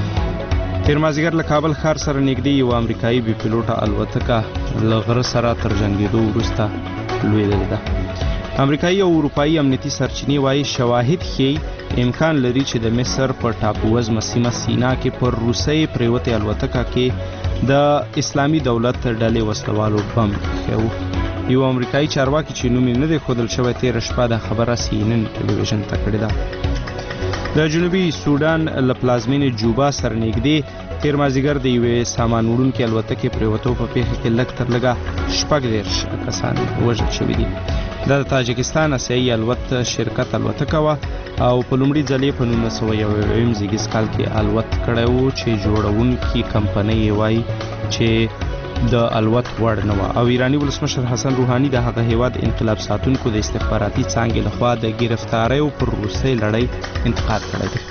تېر مازدیګر له کابل ښار سره نږدې یوه امریکایي بې پیلوټه الوتکه له غره سره تر جنګېدو وروسته لوېدلې ده. امریکایي او اروپایي امنیتي سرچینې وایي شواهد ښیي امکان لري چې د مصر په ټاپووزمه سیمه سینا کې پر روسۍ پرېوتې الوتکه کې د اسلامي دولت ډلې وسلوالو بم ایښی و. یو امریکایي چارواکي چې نوم یې نه دی ښودل شوی تېره شپه دا خبره سی ان ان ټلویزیون ته کړې ده. د جنوبي سودان له پلازمینې جوبا سره نږدې تېر مازدیګر د یوې سامان وړونکې الوتکې پرېوتو په پیښه کې لږ تر لږه شپږ دېرش کسان وژل شوي دي. دا د تاجکستان اسیایي الوت شرکت الوتکه وه او په لومړي ځل یې په نولس سوه یو اویایم زېږدیز کال کې الوت کړی و چې جوړونکي کمپنۍ یې وایي چې د الوت وړ نه وه. او ایراني ولسمشر حسن روحاني د هغه هیواد انقلاب ساتونکو د استخباراتي څانګې لخوا د ګرفتاریو پر روسۍ لړۍ انتقاد کړی دی.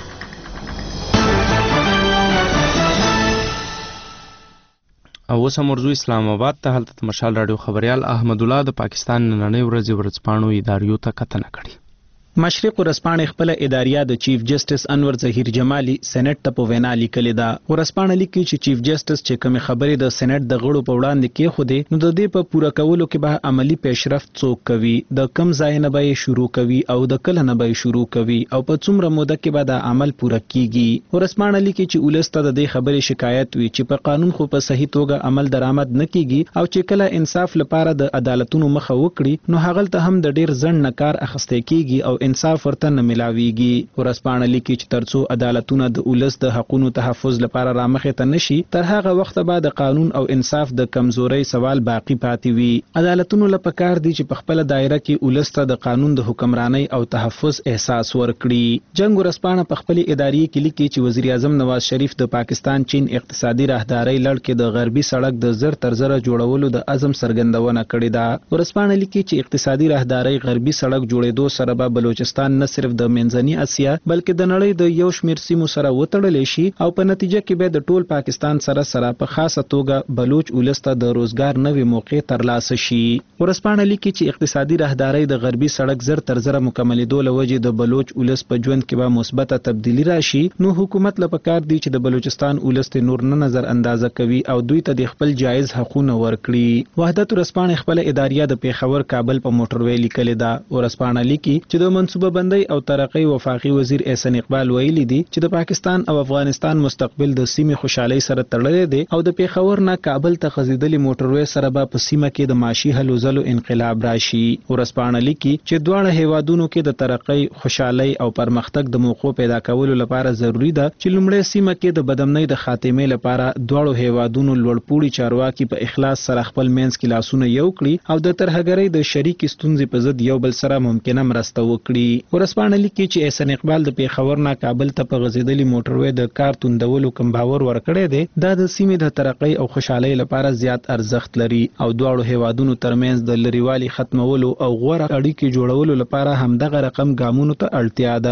او اوس هم ورځو اسلام آباد ته. هلته د مشال راډیو خبریال احمد الله د پاکستان نننۍ ورځې ورځپاڼو اداریو ته کتنه کړې. مشرق ورځپاڼې خپله اداریه د چیف جسټس انور ظهیر جمالي سېنات ته په وینا لیکلې ده. ورځپاڼه لیکي چې چیف جسټس چې کومې خبرې د سېنات د غړو په وړاندې کېښودې نو د دې په پوره کولو کې به عملی پیشرفت څوک کوي، د کم ځای نه به یې شروع کوي او د کله نه به یې شروع کوي او په څومره موده کې به دا عمل پوره کیږي. ورځپاڼه لیکي چې ولس ته د دې خبرې شکایت وي چې په قانون خو په صحیح توګه عمل درآمد نه کیږي او چې کله انصاف لپاره د عدالتونو مخه وکړي نو هغلته هم د ډیر ځنډ نه کار اخیستل کیږي او انصاف ورته نه ملاويږي. ورځپاڼه لیکي چې ترڅو عدالتونه د ولس د حقوقو تحفظ لپاره رامخې ته نشي تر هغه وخت به د قانون او انصاف د کمزورۍ سوال باقی پاتې وي. عدالتونو لپاره کار دي چې په خپل دایره کې ولس ته د قانون د حکمرانۍ او تحفظ احساس ورکړي. جنگ ورځپاڼه په خپل اداري کې لیکي چې وزیر اعظم نواز شریف د پاکستان چین اقتصادي راهدارۍ لړ کې د غربي سړک د زر تر زره جوړولو د عزم څرګندونه کړې ده. ورځپاڼه لیکي چې اقتصادي راهدارۍ غربي سړک جوړېدو سره به بلوچستان نه صرف د منځني اسیا بلکې د نړۍ د یو شمېر سیمو سره وتړل شي او په نتیجه کې به د ټول پاکستان سره سره په خاصه توګه بلوچ ولس ته د روزګار نوې موقع ترلاسه شي. ورځپاڼه لیکي چې اقتصادي راهدارۍ د غربي سړک زر تر زره مکملېدو له وجې د بلوچ ولس په ژوند کې به مثبته تبدیلی راشي نو حکومت له پکار دی چې د بلوچستان ولس ته نور نه نظر اندازه کوي او دوی ته د خپل جایز حقوقونه ورکړي. وحدت ورځپاڼه خپل اداریه د پیښور کابل په موټروي لیکلې ده. ورځپاڼه لیکي چې د منصوبه بندۍ او ترقی وفاقي وزیر احسان اقبال ویلي دي چې د پاکستان او افغانستان مستقبل د سیمې خوشحالۍ سره تړلې دي او د پیښور نه کابل ته خزیدلې موټروي سره به په سیمه کې د معاشي هلو ځلو انقلاب راشي. ورځپاڼه لیکي چې دواړه هیوادونو کې د ترقی، خوشحالۍ او پرمختګ د موقعو پیدا کولو لپاره ضروری ده چې لومړی سیمه کې د بدامنۍ د خاتمې لپاره دواړو هیوادونو لوړپوړي چارواکي په اخلاص سره خپل منځ کې لاسونه یو کړي او د ترهګرۍ د شریک ستونزې په ضد یو بل سره ممکنه مرسته وکړي. ورځپاڼه لیکي چې احسان اقبال د پیښور نه کابل ته په غزیدلې موټروي د کار توندولو کوم باور ورکړی دی دا د سیمې د ترقی او خوشحالۍ لپاره زیات ارزښت لري او دواړو هیوادونو ترمنځ د لریوالي ختمولو او غوره اړیکې جوړولو لپاره همدغه رقم ګامونو ته اړتیا ده.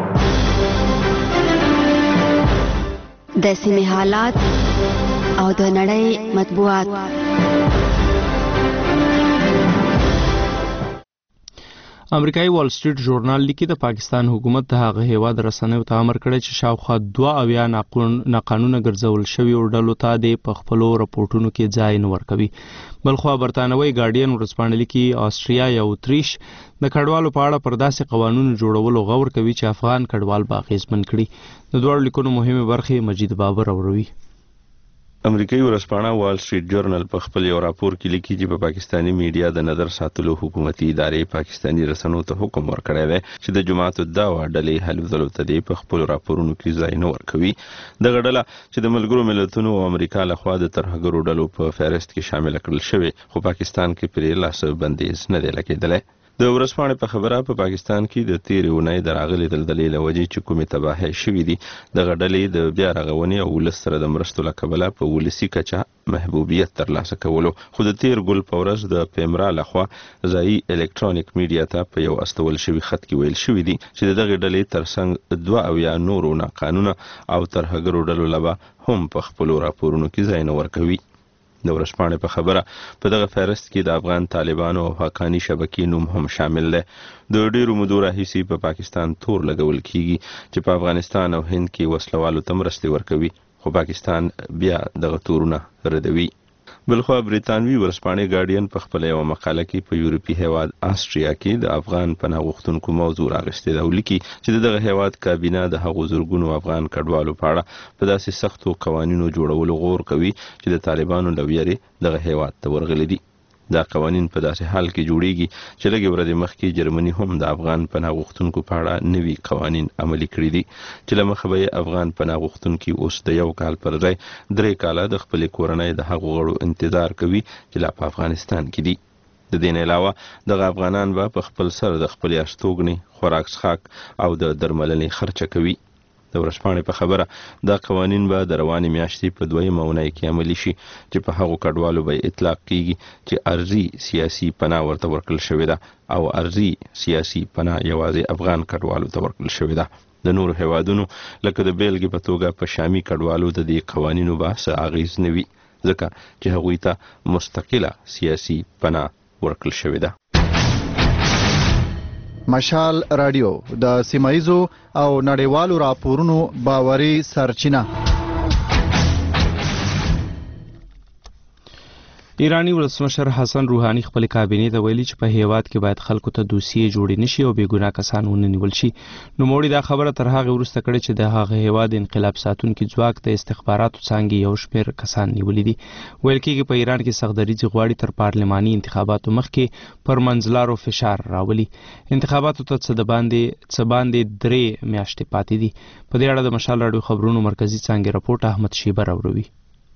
د سیمې حالات او د نړۍ مطبوعات امریکایي وال سټریټ ژورنال لیکي د پاکستان حکومت د هغه هیواد رسنیو ته امر کړی چې شاوخوا دوه اویا ناقانونه ګرځول شوي ډلو ته د په خپلو رپورټونو کې ځای نه ورکوي. بلخوا برتانوي ګارډین ورځپاڼه لیکي استریا یا اتریش د کډوالو په اړه پر داسې قوانونو جوړولو غور کوي چې افغان کډوال به اغېزمن کړي. د دواړو لیکونو مهمې برخې مجید بابر اوروي. امریکایي ورځپاڼه وال سټریټ جورنال په خپل یو راپور کې لیکي چې په پاکستاني میډیا د نظر ساتلو حکومتي ادارې پاکستاني رسنیو ته حکم ورکړی دی چې د جماعت الدعوه ډلې حلف ځلو ته دی په خپل راپورونو کې ځای نه ورکوي. دغه ډله چې د ملګرو ملتونو او امریکا لخوا د ترهګرو ډلو په فهرست کې شامل کړل شوې خو پاکستان کې پرې لاس بندیز نه دی لګېدلی. د ورځپاڼې په خبره په پاکستان کې د تیرې اونۍ د راغلي دلدلې له وجې چې کومې تباهۍ شوي دي دغه ډلې د بیا رغونې او ولس سره د مرستو له کبله په ولسي کچه محبوبیت ترلاسه کولو خو د تیر ګل په ورځ د پیمرا لخوا ځایي الکترونیک میډیا ته په یو استول شوي خط کې ویل شوي دي چې د دغې ډلې ترڅنګ دوه اویا نورو ناقانونه او ترهګرو ډلو له به هم په خپلو راپورونو کې ځای نه ورکوي. د ورځپاڼې په خبره په دغه فهرست کې د افغان طالبانو او حقاني شبکې نوم هم شامل دی. د ډیرو مودو راهیسې په پاکستان تور لګول کیږي چې په افغانستان او هند کې وسلوالو ته مرستې ورکوي خو پاکستان بیا دغه تورونه ردوي. بلخوا بریتانوي ورځپاڼې ګارډین په خپل یو مقاله کې په یورپي هیواد استریا کې د افغان پناه غوښتونکو موضوع راغستې ده او لیکي چې دغه هیواد کابینه د هغو زرګونو افغان کډوالو په اړه په داسې سختو قوانینو جوړولو غور کوي چې د طالبانو له ویرې دغه هیواد ته ورغلي دي. دا قوانین په داسې حال کې جوړیږي چې لږې ورځې مخکې جرمني هم د افغان پناه غوښتونکو په اړه نوي قوانین عملي کړي دي چې له مخه به یې افغان پناه غوښتونکي اوس د یو کال پر ځای درې کاله د خپلې کورنۍ د هغو غړو انتظار کوي چې لا په افغانستان کې دي. د دې نه علاوه دغه افغانان به په خپل سر د خپلې استوګنې خوراک څښاک او د درملنې خرچه کوي. د ورځپاڼې په خبره دا قوانین به د روانې میاشتې په دویمه اونۍ کې عملي شي چې په هغو کډوالو به اطلاق کیږي چې ارضي سیاسي پناه ورته ورکړل شوې ده او ارضي سیاسي پناه یوازې افغان کډوالو ته ورکړل شوې ده. د نورو هیوادونو لکه د بیلګې په توګه په شامي کډوالو د دې قوانینو به څه اغېز نه وي ځکه چې هغوی ته مستقله سیاسي پناه ورکړل شوې ده. مشال رادیو د سیمایزو او نړیوالو راپورونو باوري سرچینه. ایرانی ولسمشر حسن روحانی خپل کابینې ته ویلي چې په هیواد کې باید خلکو ته دوسیې جوړې نشي او بې ګناه کسان ونیول شي. نوموړي دا خبره تر هغه وروسته کړې چې د هغه هیواد انقلاب ساتونکي ځواک د استخباراتو څانګې یو شمېر کسان نیولي دي. ویل کېږي په ایران کې سخت دریځ غواړي تر پارلماني انتخاباتو مخکې پر منځلارو فشار راولي. انتخاباتو ته څه د باندې څه باندې درې میاشتې پاتې دي. په دې اړه د مشال راډیو خبرونو مرکزي څانګې رپورټ احمد شیبه راوړي.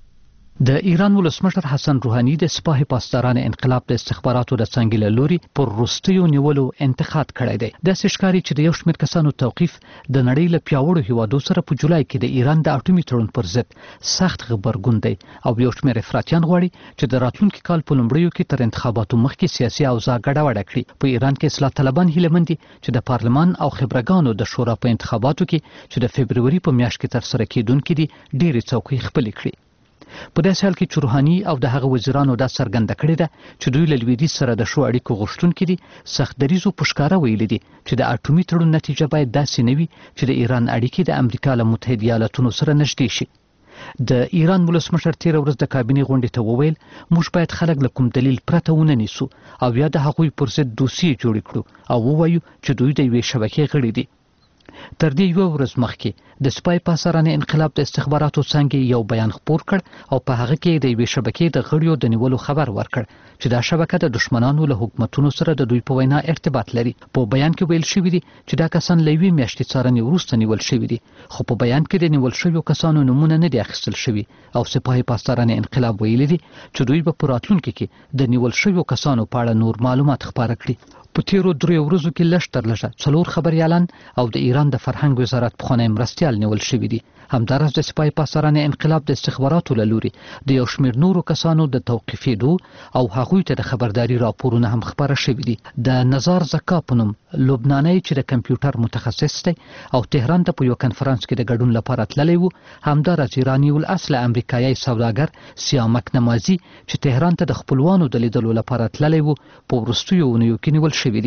د ایران ولسمشر حسن روحانی د سپاه پاسداران انقلاب د استخباراتو د څنګه له لوري پر وروستیو نیولو انتقاد کړی دی. د ښکاری چې د یو شمېر کسانو توقیف د نړۍ له پیاوړو هیوادو سره په جولای کې د ایران د اټومي تړون پر ضد سخت غبرګون دی او یو شمېر افراطیان غواړي چې د راتلونکي کال په لومړیو کې تر انتخاباتو مخکې سیاسي اوضاع ګډوډه کړي. په ایران کې اصلاح طلبان هیلهمند دي چې د پارلمان او خبرګانو د شورا په انتخاباتو کې چې د فبرवरी په میاشت کې تر سره کېدونکې دي ډېرې څوکۍ خپلې کړي. په داسې حال کې چې روحاني او د هغه وزیرانو دا څرګنده کړې ده چې دوی له لویدیځ سره د ښو اړیکو غوښتونکي دي، سخت دریځو په ښکاره ویلي دي چې د اټومي تړون نتیجه باید داسې نه وي چې د ایران اړیکې د امریکا له متحده ایالاتونو سره نږدې شي. د ایران ولسمشر تیر ورځ د کابینې غونډې ته وویل موږ باید خلک له کوم دلیل پرته ونه نیسو او یا د هغوی پر ضد دوسیې جوړې کړو او ووایو چې دوی د یوې شبکې غړي دي. تر دې یو ورځ مخکې د سپای پاسداران انقلاب د استخباراتو څنګه یو بیان خپور کړ او په هغه کې د یوې شبکې د غړیو د نیولو خبر ورکړ چې دا شبکه د دشمنانو له حکومتونو سره د دوی په وینا ارتباط لري. په بیان کې ویل شوی دی چې دا کسان له یوې میاشتې څارنې وروسته نیول شوي دي، خو په بیان کې د نیول شویو کسانو نومونه نه دي اخیستل شوي او سپاه پاسداران انقلاب ویلي دي چې دوی به په راتلونکي کې د نیول شویو کسانو په اړه نور معلومات خپاره کړي. په تیرو دریو ورځو کې لږ تر لږه څلور خبریالان او د ایران د فرهنګ وزارت پخوانی مرستیال نیول شوي دي. همداراز د سپاه پاسداران انقلاب د استخباراتو له لوري د یو شمېر نورو کسانو د توقیفېدو او هغوی ته د خبرداري راپورونه هم خپاره شوي دي. د نزار زکا په نوم لبنانی چې د کمپیوټر متخصص دی او تهران ته په یو کنفرانس کې د ګډون لپاره تللی و، همداراز ایرانی الاصل امریکایي سوداګر سیامک نمازي چې تهران ته د خپلوانو د لیدلو لپاره تللی و په وروستیو اونیو کې نیول شوي دي.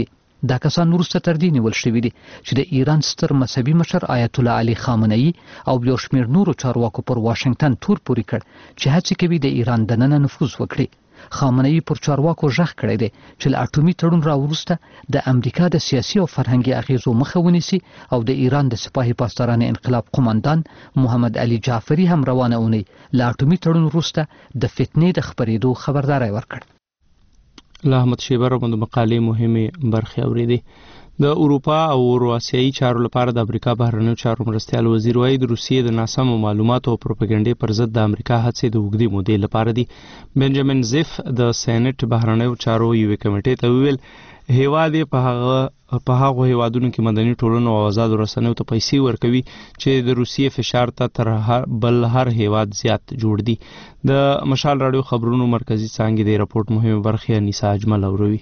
دا کسان وروسته تر دې نیول شوي دي چې د ایران ستر مذهبي مشر آیت الله علي خامنه‌ای او یو شمېر نورو چارواکو پر واشنگټن تور پورې کړ چې هڅې کوي د ایران دننه نفوذ وکړي. خامنه‌ای پر چارواکو ژغ کړی دی چې له اټومي تړون راوروسته د امریکا د سیاسي او فرهنګي اغیزو مخه ونیسي او د ایران د سپاهي پاسداران انقلاب قومندان محمد علي جعفري هم روانه اونۍ له اټومي تړون وروسته د فتنې د خپرېدو خبرداری ورکړ. له احمد شیبر باندې مقالې مهمه برخې اورېدې. د اروپا او اورو آسیایي چارو لپاره د امریکا بهرنیو چارو مرستیال وزیر وايي د روسیې د ناسمو معلوماتو او پروپاګاندا پر ضد د امریکا هڅې د اوږدې مودې لپاره دي. بنجامین زیف د سېنات بهرنیو چارو یوې کمیټې ته وویل هیواد په هغه په هغه هیوادونو کې مدني ټولنو او آزاد رسنیو ته پیسې ورکوي چې د روسیې فشار ته تر هر بل هر هیواد زیات جوړ دي. د مشال رادیو خبرونو مرکزی څانګې د راپورټ مهمه برخه انیسا اجمل اوروي.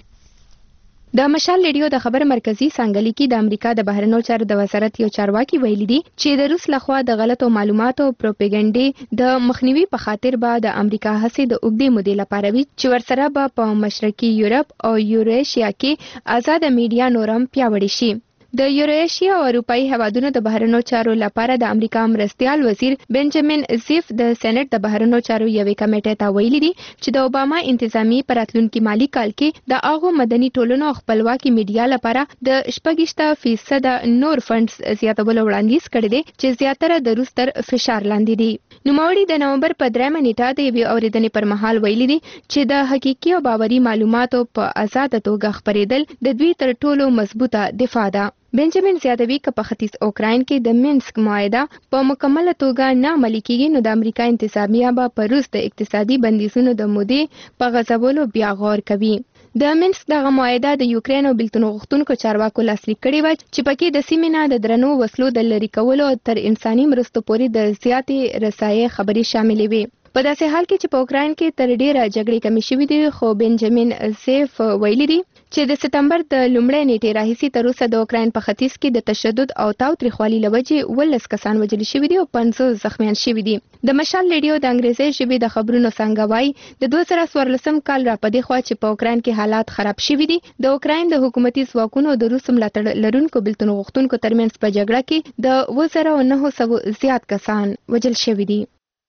د مشال ریډیو د خبر مرکزی څنګه لیکي د امریکا د بهرنیو چارو د وزارت یو چارواکي ویلي دي چې د روس لخوا د غلطو معلوماتو او پروپاګاندا د مخنیوي په خاطر به د امریکا هڅې د اوږدې مودې لپاره وي چې ورسره به په مشرقي یورپ او یوریشیا کې آزاد میډیا نورم پیاوړی شي. د یوریشیا او اروپאי هوادونو د بهرنیو چارو لپاره د امریکا مرستیال وزیر بنجامین زیف د سېنات د بهرنیو چارو یوې کمیټې ته ویلي دي چې د اوباما انتظامی پر راتلونکي مالی کال کې د هغو مدني ټولنو خپلواکي میډیا لپاره د شپږ فیصد نور فنډز زیاتولو وړاندیز کړی دی چې زیاتره د روس تر فشار لاندې دي. نوموړي د نومبر په درېیمه نیټه د یوې اورېدنې پر مهال ویلي دي چې د حقیقي او باوري معلوماتو په آزاده توګه خپرېدل د دوی تر ټولو مضبوطه دفاع ده. بنجامین زیاتوي که په ختیځ اوکراین کې د مینسک معاهده په مکمله توګه نه عملي کیږي نو د امریکا انتظامیه به په روس د اقتصادي بندیزونو د مودې په غځولو بیا غور کوي. د مینسک دغه معاهده د یوکرين او بېلتون غوښتونکو چارواکو لاسلیک کړې و چې پکې د سیمې نه د درنو وسلو د لرې کولو تر انساني مرستو پورې د زیاتې رسایي خبرې شاملې وي. په داسې حال کې چې په اوکراین کې تر ډیره جګړې کمې شوې دي خو بنجامین زیف ویلي دي چې د سپتمبر د لومړۍ نیټې راهیسې تر اوسه د اوکراین په ختیځ کې د تشدد او تاوتریخوالي له وجې ولس کسان وژل شوي دي او پنځه زخمیان شوي دي. د مشال ریډیو د انګریزي ژبې د خبرونو څنګه وایي د دوه زره څوارلسم کال را پدې خوا چې په اوکراین کې حالات خراب شوي دي د اوکراین د حکومتي ځواکونو د روس ملاتړ لرونکو بېلتون غوښتونکو ترمنځ په جګړه کې د اوه زره نهه سوه زیات کسان وژل شوي دي.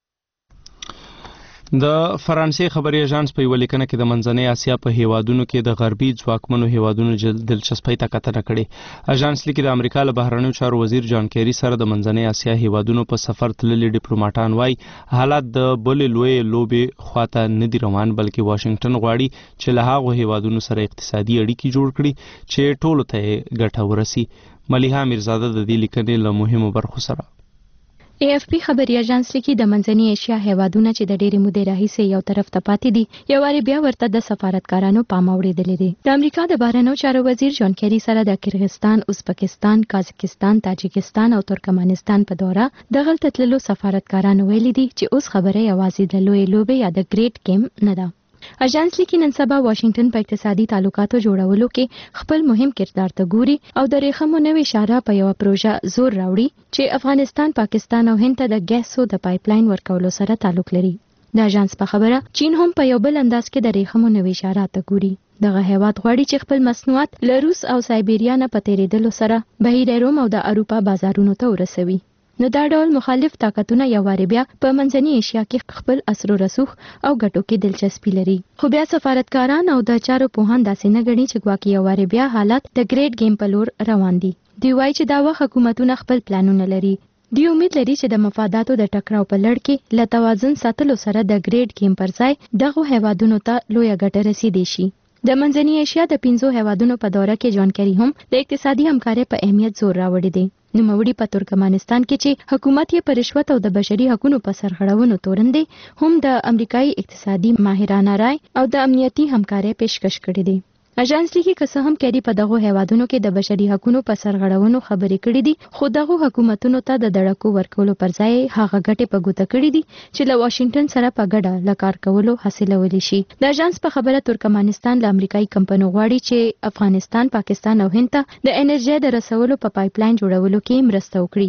د فرانسې خبري اژانس په یو لیکنه کې د منځنۍ اسیا په هیوادونو کې د غربي ځواکمنو هیوادونو دلچسپۍ ته کتنه کړې. اژانس لیکي د امریکا له بهرنیو چارو وزیر جان کیری سره د منځنۍ اسیا هیوادونو په سفر تللي ډیپلوماټان وایي حالات د بل لوی لوبې خواته نه دي روان بلکې واشنگټن غواړي چې له هغو هیوادونو سره اقتصادي اړیکې جوړ کړي چې ټولو ته ګټه ورسي. ملیحه میرزاده د دې لیکنې له مهمو برخو سره ای اف پی خبري اژانس لیکي د منځنۍ ایشیا هیوادونه چې د ډېرې مودې راهیسې یو طرف ته پاتې دي یو واري بیا ورته د سفارتکارانو پام اوړېدلی دی. د امریکا د بهرنیو چارو وزیر جان کیری سره د کرغستان، ازبکستان، قازقستان، تاجکستان او ترکمنستان په دوره د غلطه تللو سفارتکارانو ویلي دي چې اوس خبره یوازې د لوی لوبې یا د ګریټ گیم نه ده. اژانس لیکي نن سبا واشنگټن په اقتصادي تعلقاتو جوړولو کې خپل مهم کردار ته ګوري او د ریخمو نوې اشاره په یو پروژه زور راوړي چې افغانستان، پاکستان او هند ته د ګیسو د پایپلاین ورکولو سره تعلق لري. د اژانس په خبره چین هم په یو بل انداز کې د ریخمو نوې اشاره ته ګوري. دغه هیواد غواړي چې خپل مصنوعات له روس او سایبیریا نه په تیریدلو سره بهیر روم او د اروپا بازارونو ته ورسوي. نو دا ډول مخالف طاقتونه یو واري بیا په منځنۍ ایشیا کې خپل اثر و رسوخ او ګټو کې دلچسپي لري. خو بیا سفارتکاران او د چارو پوهان داسې نه ګڼي چې ګواکې یو واري بیا حالات د ګریټ گیم په لور روان دي. دوی وایي چې دا وخت حکومتونه خپل پلانونه لري. دوی امید لري چې د مفاداتو د ټکراو په لړ کې له توازن ساتلو سره د ګریټ گیم پر ځای دغه هیوادونو ته لویه ګټه رسیدي شي. د منځنۍ ایشیا د پنځو هیوادونو په دوره کې جان کیری هم د اقتصادي همکارۍ په اهمیت زور راوړی دی. نوموړي په ترکمنستان کې چې حکومت یې په رشوت او د بشري حقوقو په سرغړونو تورن دی هم د امریکایي اقتصادي ماهرانه رای او د امنیتي همکارۍ پیشکش کړې دی. اژانس لیکي که څه هم کیری په دغه هیوادونو کې د بشري حقوقو په سرغړونو خبرې کړې دي خو دغه حکومتونو ته د دړکو ورکولو پر ځای هغه ګټې په ګوته کړې دي چې له واشنگټن سره په ګډه لکار کولو حاصلولی شي. د اژانس په خبره ترکمنستان له امریکایي کمپنیو غواړي چې افغانستان، پاکستان او هند ته د انرژي د رسولو په پایپلاین جوړولو کې مرسته وکړي.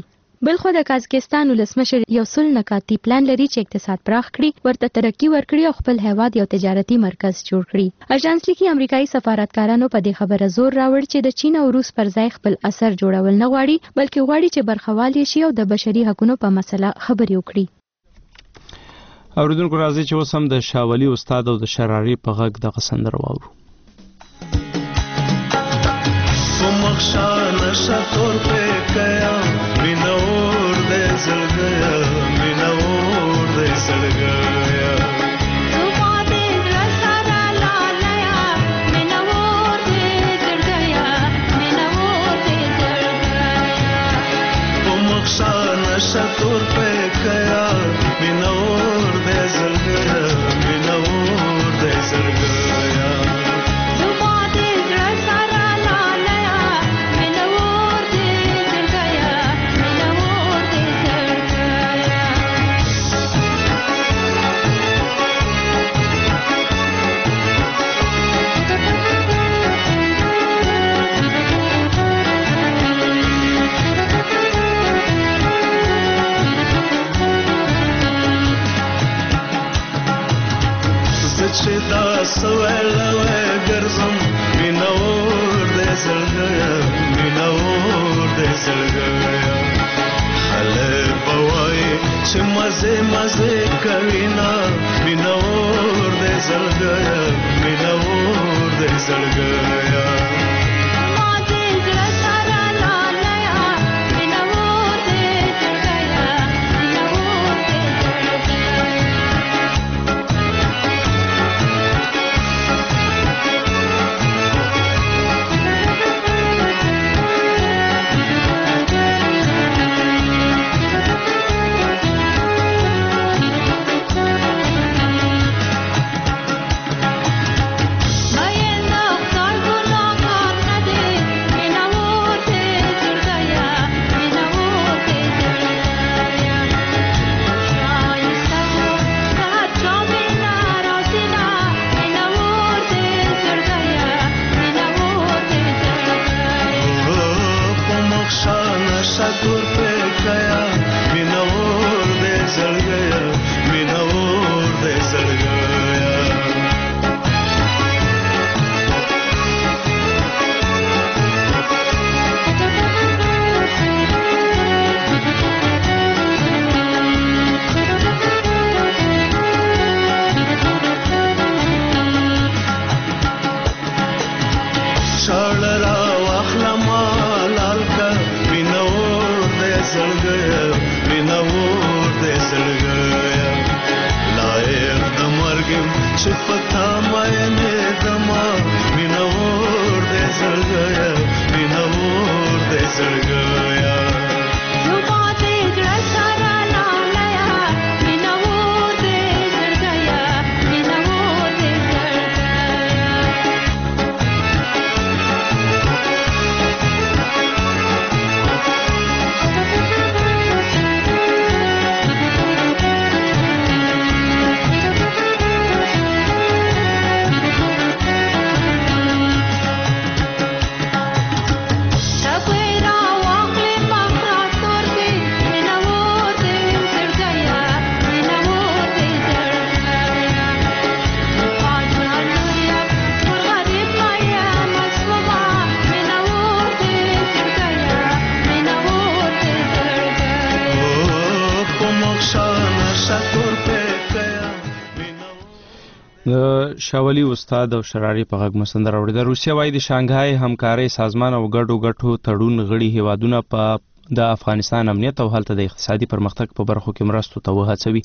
بلخو د قازقستان ولسمشر یو سل نکاتی پلان لري چې اقتصاد پراخ کړي، ورته ترقی ورکړي او خپل هیواد یو تجارتي مرکز جوړ کړي. اژانس لیکي امریکایي سفارتکارانو په دې خبره زور راوړ چې د چین او روس پر ځای خپل اثر جوړول نه غواړي، بلکې غواړي چې برخوال شي او د بشري حقوقو په مسله خبرې وکړي. اوریدونکو راځي چې اوس هم د شاولي استاد او د شراري په غږ دغه سندره واورو. مخشان شطور پہ گیا مینور دے زل گیا مینور دے زل گیا مخشان شطور پہ گیا مینور دے زل گیا مینور دے زل گیا چې دا سوالوه ګرځم مینور دې زړګیا مینور دې زړګیا خلک بوای چې مزه مزه کوي نا مینور دې زړګیا مینور دې زړګیا د شاولي استاد او شراري په غږ مسندر اوري. د روسیا وايي د شانګهای همکاري سازمان او ګډو ګټو تړون غړي هیوادونه په د افغانستان امنیت او هلته د اقتصادي پرمختګ په برخو کې مرستو ته وهڅوي.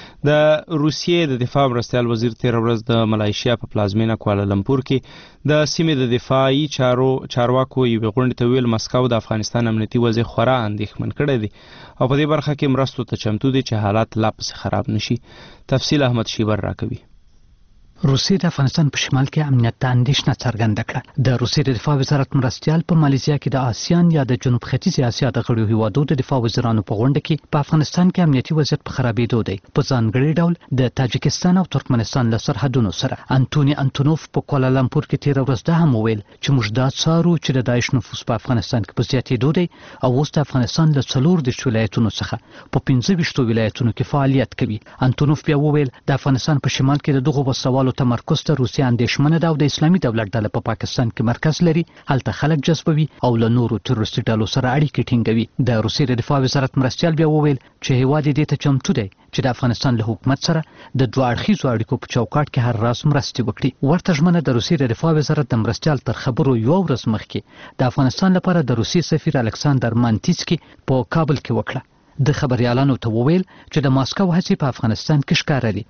د روسیې د دفاع مرستیال وزیر تیر ورځ د ملایشیا په پلازمینه کوالالمپور کې د سیمې د دفاعي چارو چارواکو یوې غونډې ته ویل مسکو د افغانستان امنیتي وضع خورا اندېښمن کړی دی او په دې برخه کې مرستو ته چمتو دي چې حالات لا پسې خراب نشي. تفصیل احمد شیبر راکوي. روسیې د افغانستان په شمال کې امنیت ته اندېښنه څرګنده کړه. د روسیې د دفاع وزارت مرستیال په مالیزیا کې د آسیان یا د جنوب ختیځې اسیا د غړو هیوادو د دفاع وزیرانو په غونډه کې په افغانستان کې امنیتي وضعیت په خرابېدو دی. په ځانګړي ډول د تاجکستان او ترکمنستان له سرحدونو سره. انټوني انټونوف په کوالالمپور کې تېره ورځ دا هم وویل چې موږ دا څارو چې د داعش نفوذ په افغانستان کې په زیاتېدو دی او اوس د افغانستان له څلور دېرش ولایتونو څخه په پنځه ویشتو ولایتونو کې فعالیت کوي. انټونوف بیا وویل د افغانستان په شمال کې د دغو وسوالو تمرکز ته روسیه اندېښمنه ده او د اسلامي دولت ډله په پاکستان کې مرکز لري، هلته خلک جذبوي او له نورو تروریستي ډلو سره اړیکې ټینګوي. د روسیې د دفاع وزارت مرستیال بیا وویل چې هیواد یې دې ته چمتو دی چې د افغانستان له حکومت سره د دوه اړخیزو اړیکو په چوکاټ کې هر راز مرستې وکړي. ورته ژمنه د روسیې د دفاع وزارت د مرستیال تر خبرو یوه ورځ مخکې د افغانستان لپاره د روسیې سفیر الکساندر مانتیسکي په کابل کې وکړه. د خبريالانو ته وویل چې د ماسکو هڅې په افغانستان کې ښکارلي.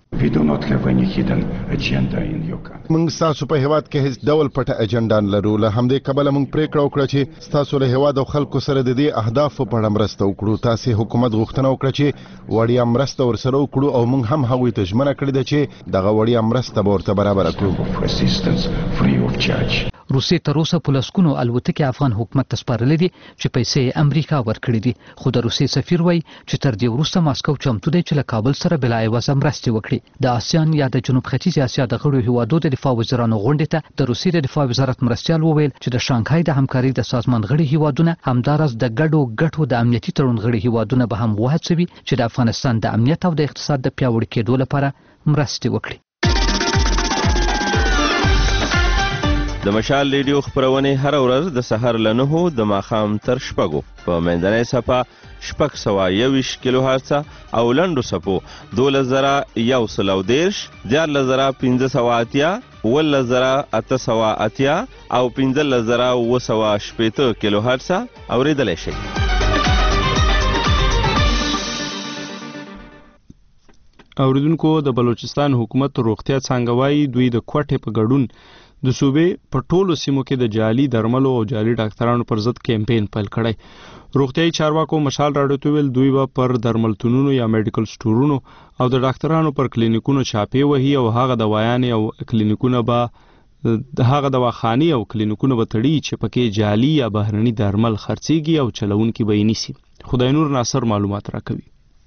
موږ ستاسو په هیواد کې هیڅ ډول پټه اجنډا نه لرو، له همدې کبله موږ پریکړه وکړه چې ستاسو له هیواد او خلکو سره د دې اهدافو په اړه مرسته وکړو. تاسې حکومت غوښتنه وکړه چې وړیا مرسته ورسره وکړو او موږ هم هغوی ته ژمنه کړې ده چې دغه وړیا مرسته به ورته برابره کړو. روسیې تر اوسه په لسګونو الوتکې افغان حکومت ته سپارلې دي چې پیسې یې امریکا ورکړي دي، خو د روسیې سفیر وایي چې تر دې وروسته ماسکو چمتو دی چې له کابل سره بلا عوضه مرستې وکړي. د آسیان یا د جنوب ختیځې اسیا د غړو هیوادو د دفاع وزیرانو غونډې ته د روسیې د دفاع وزارت مرستیال وویل چې د شانګهای د همکارۍ د سازمان غړي هیوادونه همداراز د ګډو ګټو د امنیتي تړون غړي هیوادونه به هم وهڅوي چې د افغانستان د امنیت او د اقتصاد د پیاوړي کېدو لپاره مرستې وکړي. د مشال ریډیو خبرونه هر ورځ د سحر له نهو د ماښام تر شپږو په منځنۍ صفه شپږ سوه یوویشت کیلو هرڅه او لنډو صفو دولس زره یو سل او دېرش، دیارلس زره پنځه سوه اتیا، اوولس زره اته سوه اتیا او پنځلس زره اوه سوه شپېته کیلو هرڅه اورېدلی شئ. اوریدونکو د بلوچستان حکومت روغتیا څانګه وایي دوی د کوټې په ګډون د صوبې په ټولو سیمو کې د جعلي درملو او جعلي ډاکټرانو پر ضد کیمپین پیل کړی. روغتیايي چارواکو مشال راډیو ته ویل دوی به پر درملتونونو یا میډیکل سټورونو او د ډاکټرانو پر کلینیکونو چاپې وهي او هغه دوايانې او کلینیکونه به د هغه دواخانې او کلینیکونه به تړي چې پکې جعلي یا بهرني درمل خرڅيږي او چلونکي به یې نیسي. خدای نور ناصر معلومات راکوي.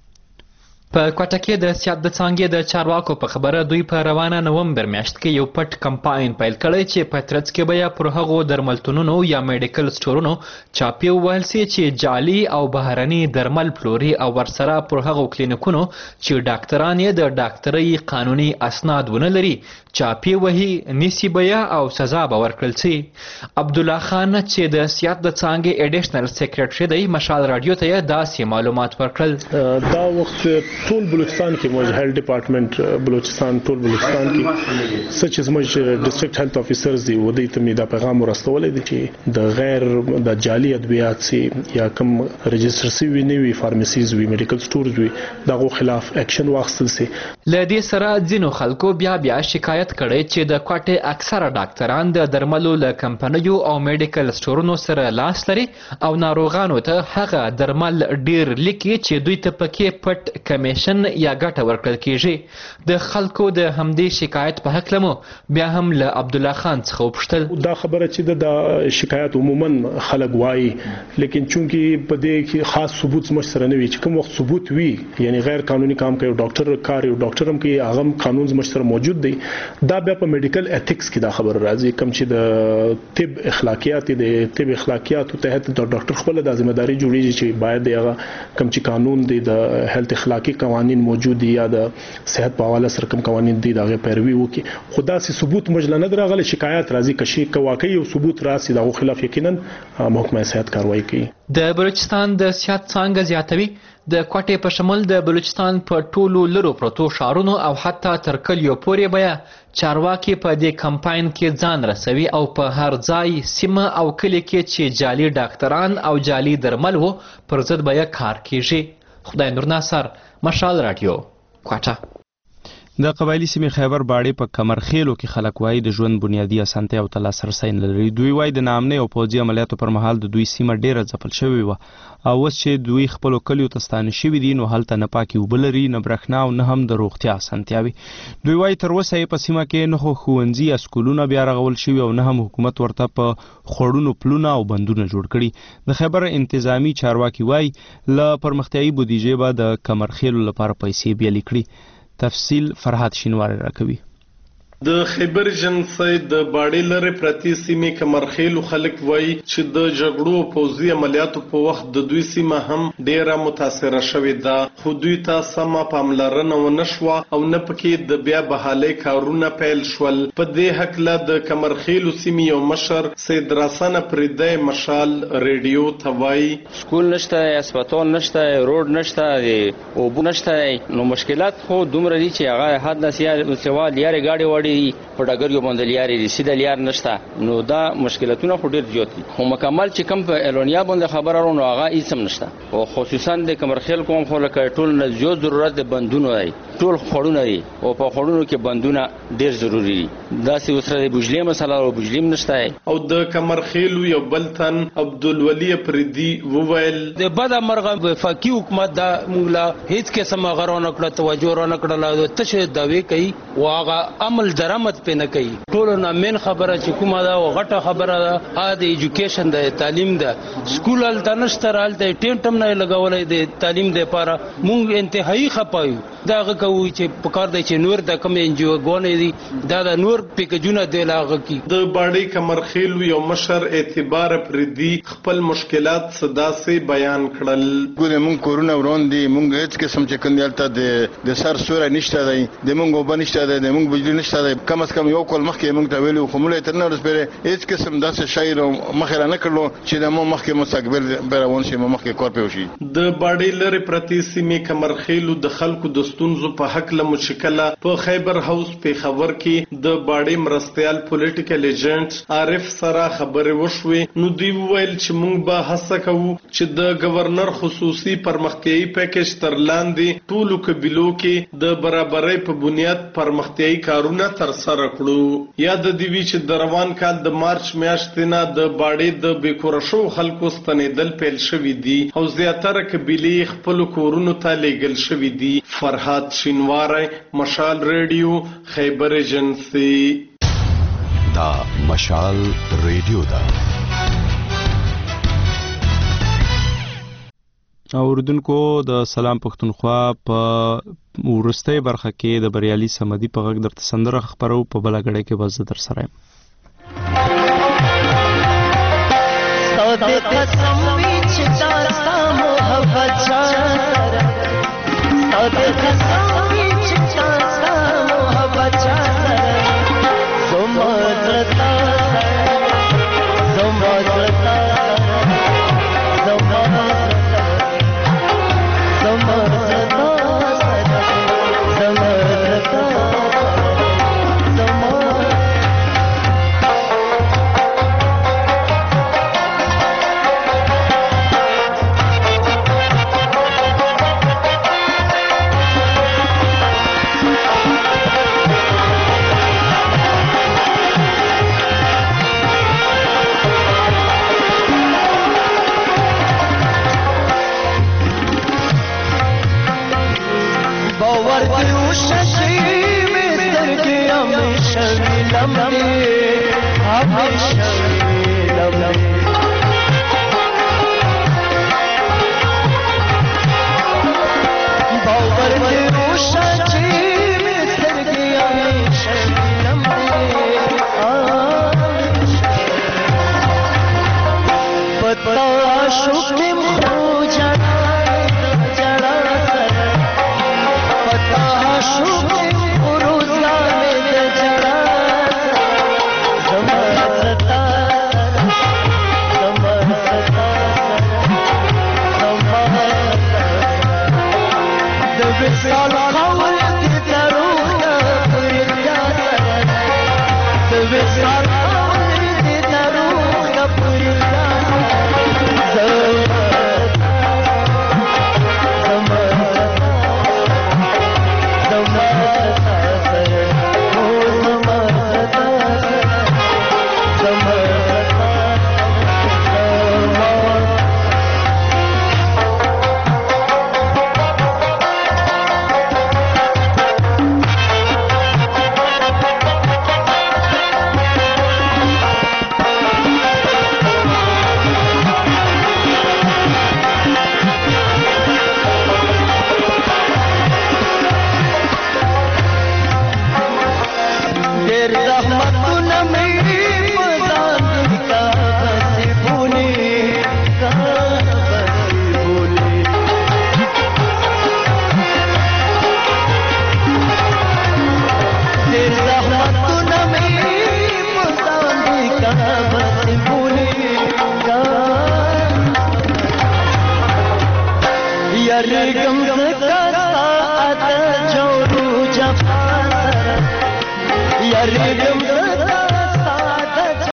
په کوټه کې د سیاست د څانګې د چارواکو په خبره دوی په روانه نومبر میاشت کې یو پټ کمپاین پیل کړی چې په ترڅ کې به پر هغو درملتونونو یا میډیکل سټورونو چاپی وویل سي چې جعلي او بهرني درمل پلوري او ورسره پر هغو کلینیکونو چې ډاکټران یې د ډاکټرۍ قانوني اسناد ونه لري چاپی وهي نیسي بیا او سزا به ورکړل سي. عبدالله خان چې د سیاست د څانګې اډیشنل سیکریټري دی مشال راډیو ته یې داسې معلومات ورکړل. دا وخت ټول بلوچستان کې موږ هیلث ډپارټمنټ بلوچستان ټول بلوچستان کې سچ از موږ ډسټریکټ هیلث افیسرز دی ودی ته می دا پیغام ورسولې دي چې د غیر د جعلي ادویات سي یا کوم رجستر سی وی نیوي فارماسیز وی میډیکل سټورز وی دغه خلاف اکشن واخیستل سي. لدې سره ځینو خلکو بیا بیا شکایت کړي چې د کوټې اکثره ډاکټران د درملو له کمپنیو او میډیکل سټورونو سره لاس لري او ناروغانو ته هغه درمل ډیر لیکي چې دوی ته پکې پټ کمیشن یا ګټه ورکړل کیږي. د خلکو د همدې شکایت په حق لمو بیا هم له عبدالله خان څخه وپوښتل. دا خبره چې د شکایت عموما خلک وایي لیکن چونکی په دې کې خاص ثبوت مش سره نه وي چې کوم وخت ثبوت وي یعنی غیر قانوني کام کوي ډاکټر کار یو ډاکټر هم کې هغه قانون مش سره موجود دی دا بیا په میډیکل ایتھکس کې دا خبر راځي کوم چې د طب اخلاقیات د طب اخلاقیات تحت د ډاکټر خپل د ځمېداري جوړیږي چې باید هغه کوم چې قانون دی د هیلث اخلاقی قوانین موجود دي یا د صحت په حواله سره کوم قوانین دي دغه پیروي وکړي. خدا سي ثبوت مجله نه درغله شکایت راځي کشي کواکي او ثبوت راسي دغه خلاف یقینا محکمه صحت کاروایی کوي. د بلوچستان د سیاست څانګه زیاتوي د کوټې په شمول د بلوچستان په ټولو لرو پروتو شهرونو او حتی تر کلیو پورې بیا چارواکي په دې کمپاین کې ځان رسوي او په هر ځای سیمه او کلی کې چې جعلي ډاکټران او جعلي درمل وو پر ضد بیا کار کیږي. خدای نور ناصر مشال راډیو کوټه. د قبایلی سیمې خیبر باړې په کمرخیلو کې خلک وایي د ژوند بنیادی اسانتیا او ته لاسرسی نه لري. دوی وایي د ناامنۍ او پوځي عملیاتو پر مهال د دوی سیمه ډیره ځپل شوې وه او اوس چې دوی خپلو کلیو ته ستانه شوي دي نو هلته نه پاکې اوبه لري، نه برېښنا او نه هم د روغتیا اسانتیاوې. دوی وایي تر اوسه یې په سیمه کې نه خو ښوونځي یا سکولونه بیا رغول شوي او نه هم حکومت ورته په خوړونو پلونه او بندونه جوړ کړي. د خیبر انتظامی چارواکي وایي له پرمختیایي بودیجې به د کمرخیلو لپاره پیسې بیلې کړي. تفصیل فرهاد شینواری راکوي. د خیبر جنسي د باړې لري پرتی سیمې کمرخیلو خلک وایي چې د جګړو او پوځي عملیاتو په وخت د دوی سیمه هم ډیره متاثره شوې ده، خو دوی ته سمه پاملرنه ونه شوه او نه پکې د بیا بحالۍ کارونه پیل شول. په دې هکله د کمرخیلو سیمې یو مشر سید راسن پردی مشال ریډیو ته وایي سکول نشته، هسپتال نشته، روډ نشته، اوبه نشته، نو مشکلات خو دومره دي چې هغه حد نه سوا لیارې گاډي وړي په ډګر یو باندې لیارې دي، سیده لیار نشته، نو دا مشکلاتونه خو ډېر زیات دي. خو مکمل چې کوم په اعلانیا باندې خبره راو نو هغه هیڅ هم نشته او خصوصا د کمرخیل کوم خو لکه ټول نه زیات ضرورت د بندونو دی، ټول خوړونه دي او په خوړونو کې بندونه ډېر ضروری دي. داسې اوس د بجلی مسله او بجلی نشته. او د کمرخیلو یو بلتن عبدالولی پردی وویل د بد مرغه وفاقي حکومت دا موږ هیڅ قسم غرونه کړه توجه ورنه کړله، تشه داوی کوي او هغه عمل درامت په نه کوي. ټول نه من خبره چې کومه دا غټه خبره ده ا د ایجوکیشن د تعلیم ده، سکول ال تنشتر ال ته ټینټم نه لګولې د تعلیم د لپاره مونږ انتهایی خپایو. داغه کوي چې پکار دی چې نور د کم ان جی او غونې دي دا د نور پیکجونه دی لاغه کی. د باړې کمرخیلو یو مشر اعتبار پردی خپل مشکلات صدا سي بیان کړل. ګوره مونږ کورونا وروندي مونږ هیڅ قسم چې کندالته د د سر سوره نشته دی، د مونږ وبنشته دی، د مونږ بجلی نشته دی. کم از کم یو کول مخکې مونږ ته ویلو خو مونږ تر نن ورځې پورې هیڅ قسم داسې شی مخې را نه کړلو چې د مو مخکې مستقبل بیرون شي، مو مخکې کار پې وشي. د باړې لرې پرتې سیمې کمرخیلو د خلکو د ستونزو په هکله مشکله په خیبر هاوس پېښور کې د باړې مرستیال پولیټیکل ایجنټ عارف سره خبرې وشوې. نو دوی وویل چې مونږ به هڅه کوو چې د گورنر خصوصي پرمختیایي پیکج تر لاندې ټولو قبیلو کې د برابرۍ په بنیاد پرمختیایي کارونه تر سره کړو. یاد دی وی چې د روان کال د مارچ میاشتې نه د باړې د بیکوره شو خلکو ستنېدل پیل شوي دي او زیاتره قبیلې خپل کورونو ته لیږل شوي دي. فرهاد شینواری، مشال ریډیو، خیبر ایجنسی. دا مشال ریډیو دا اوریدونکو د سلام پښتونخوا په ورستۍ برخه کې د بریالي سمدي په غږ درته سندره خبرو په بله ګړۍ کې به زه در سره یم. ستا د قسم وي چې دا ستا محبت چاره، ستا د قسم وي چې دا ستا محبت چاره، زما زړه تا زما زړه تا زما ریډیو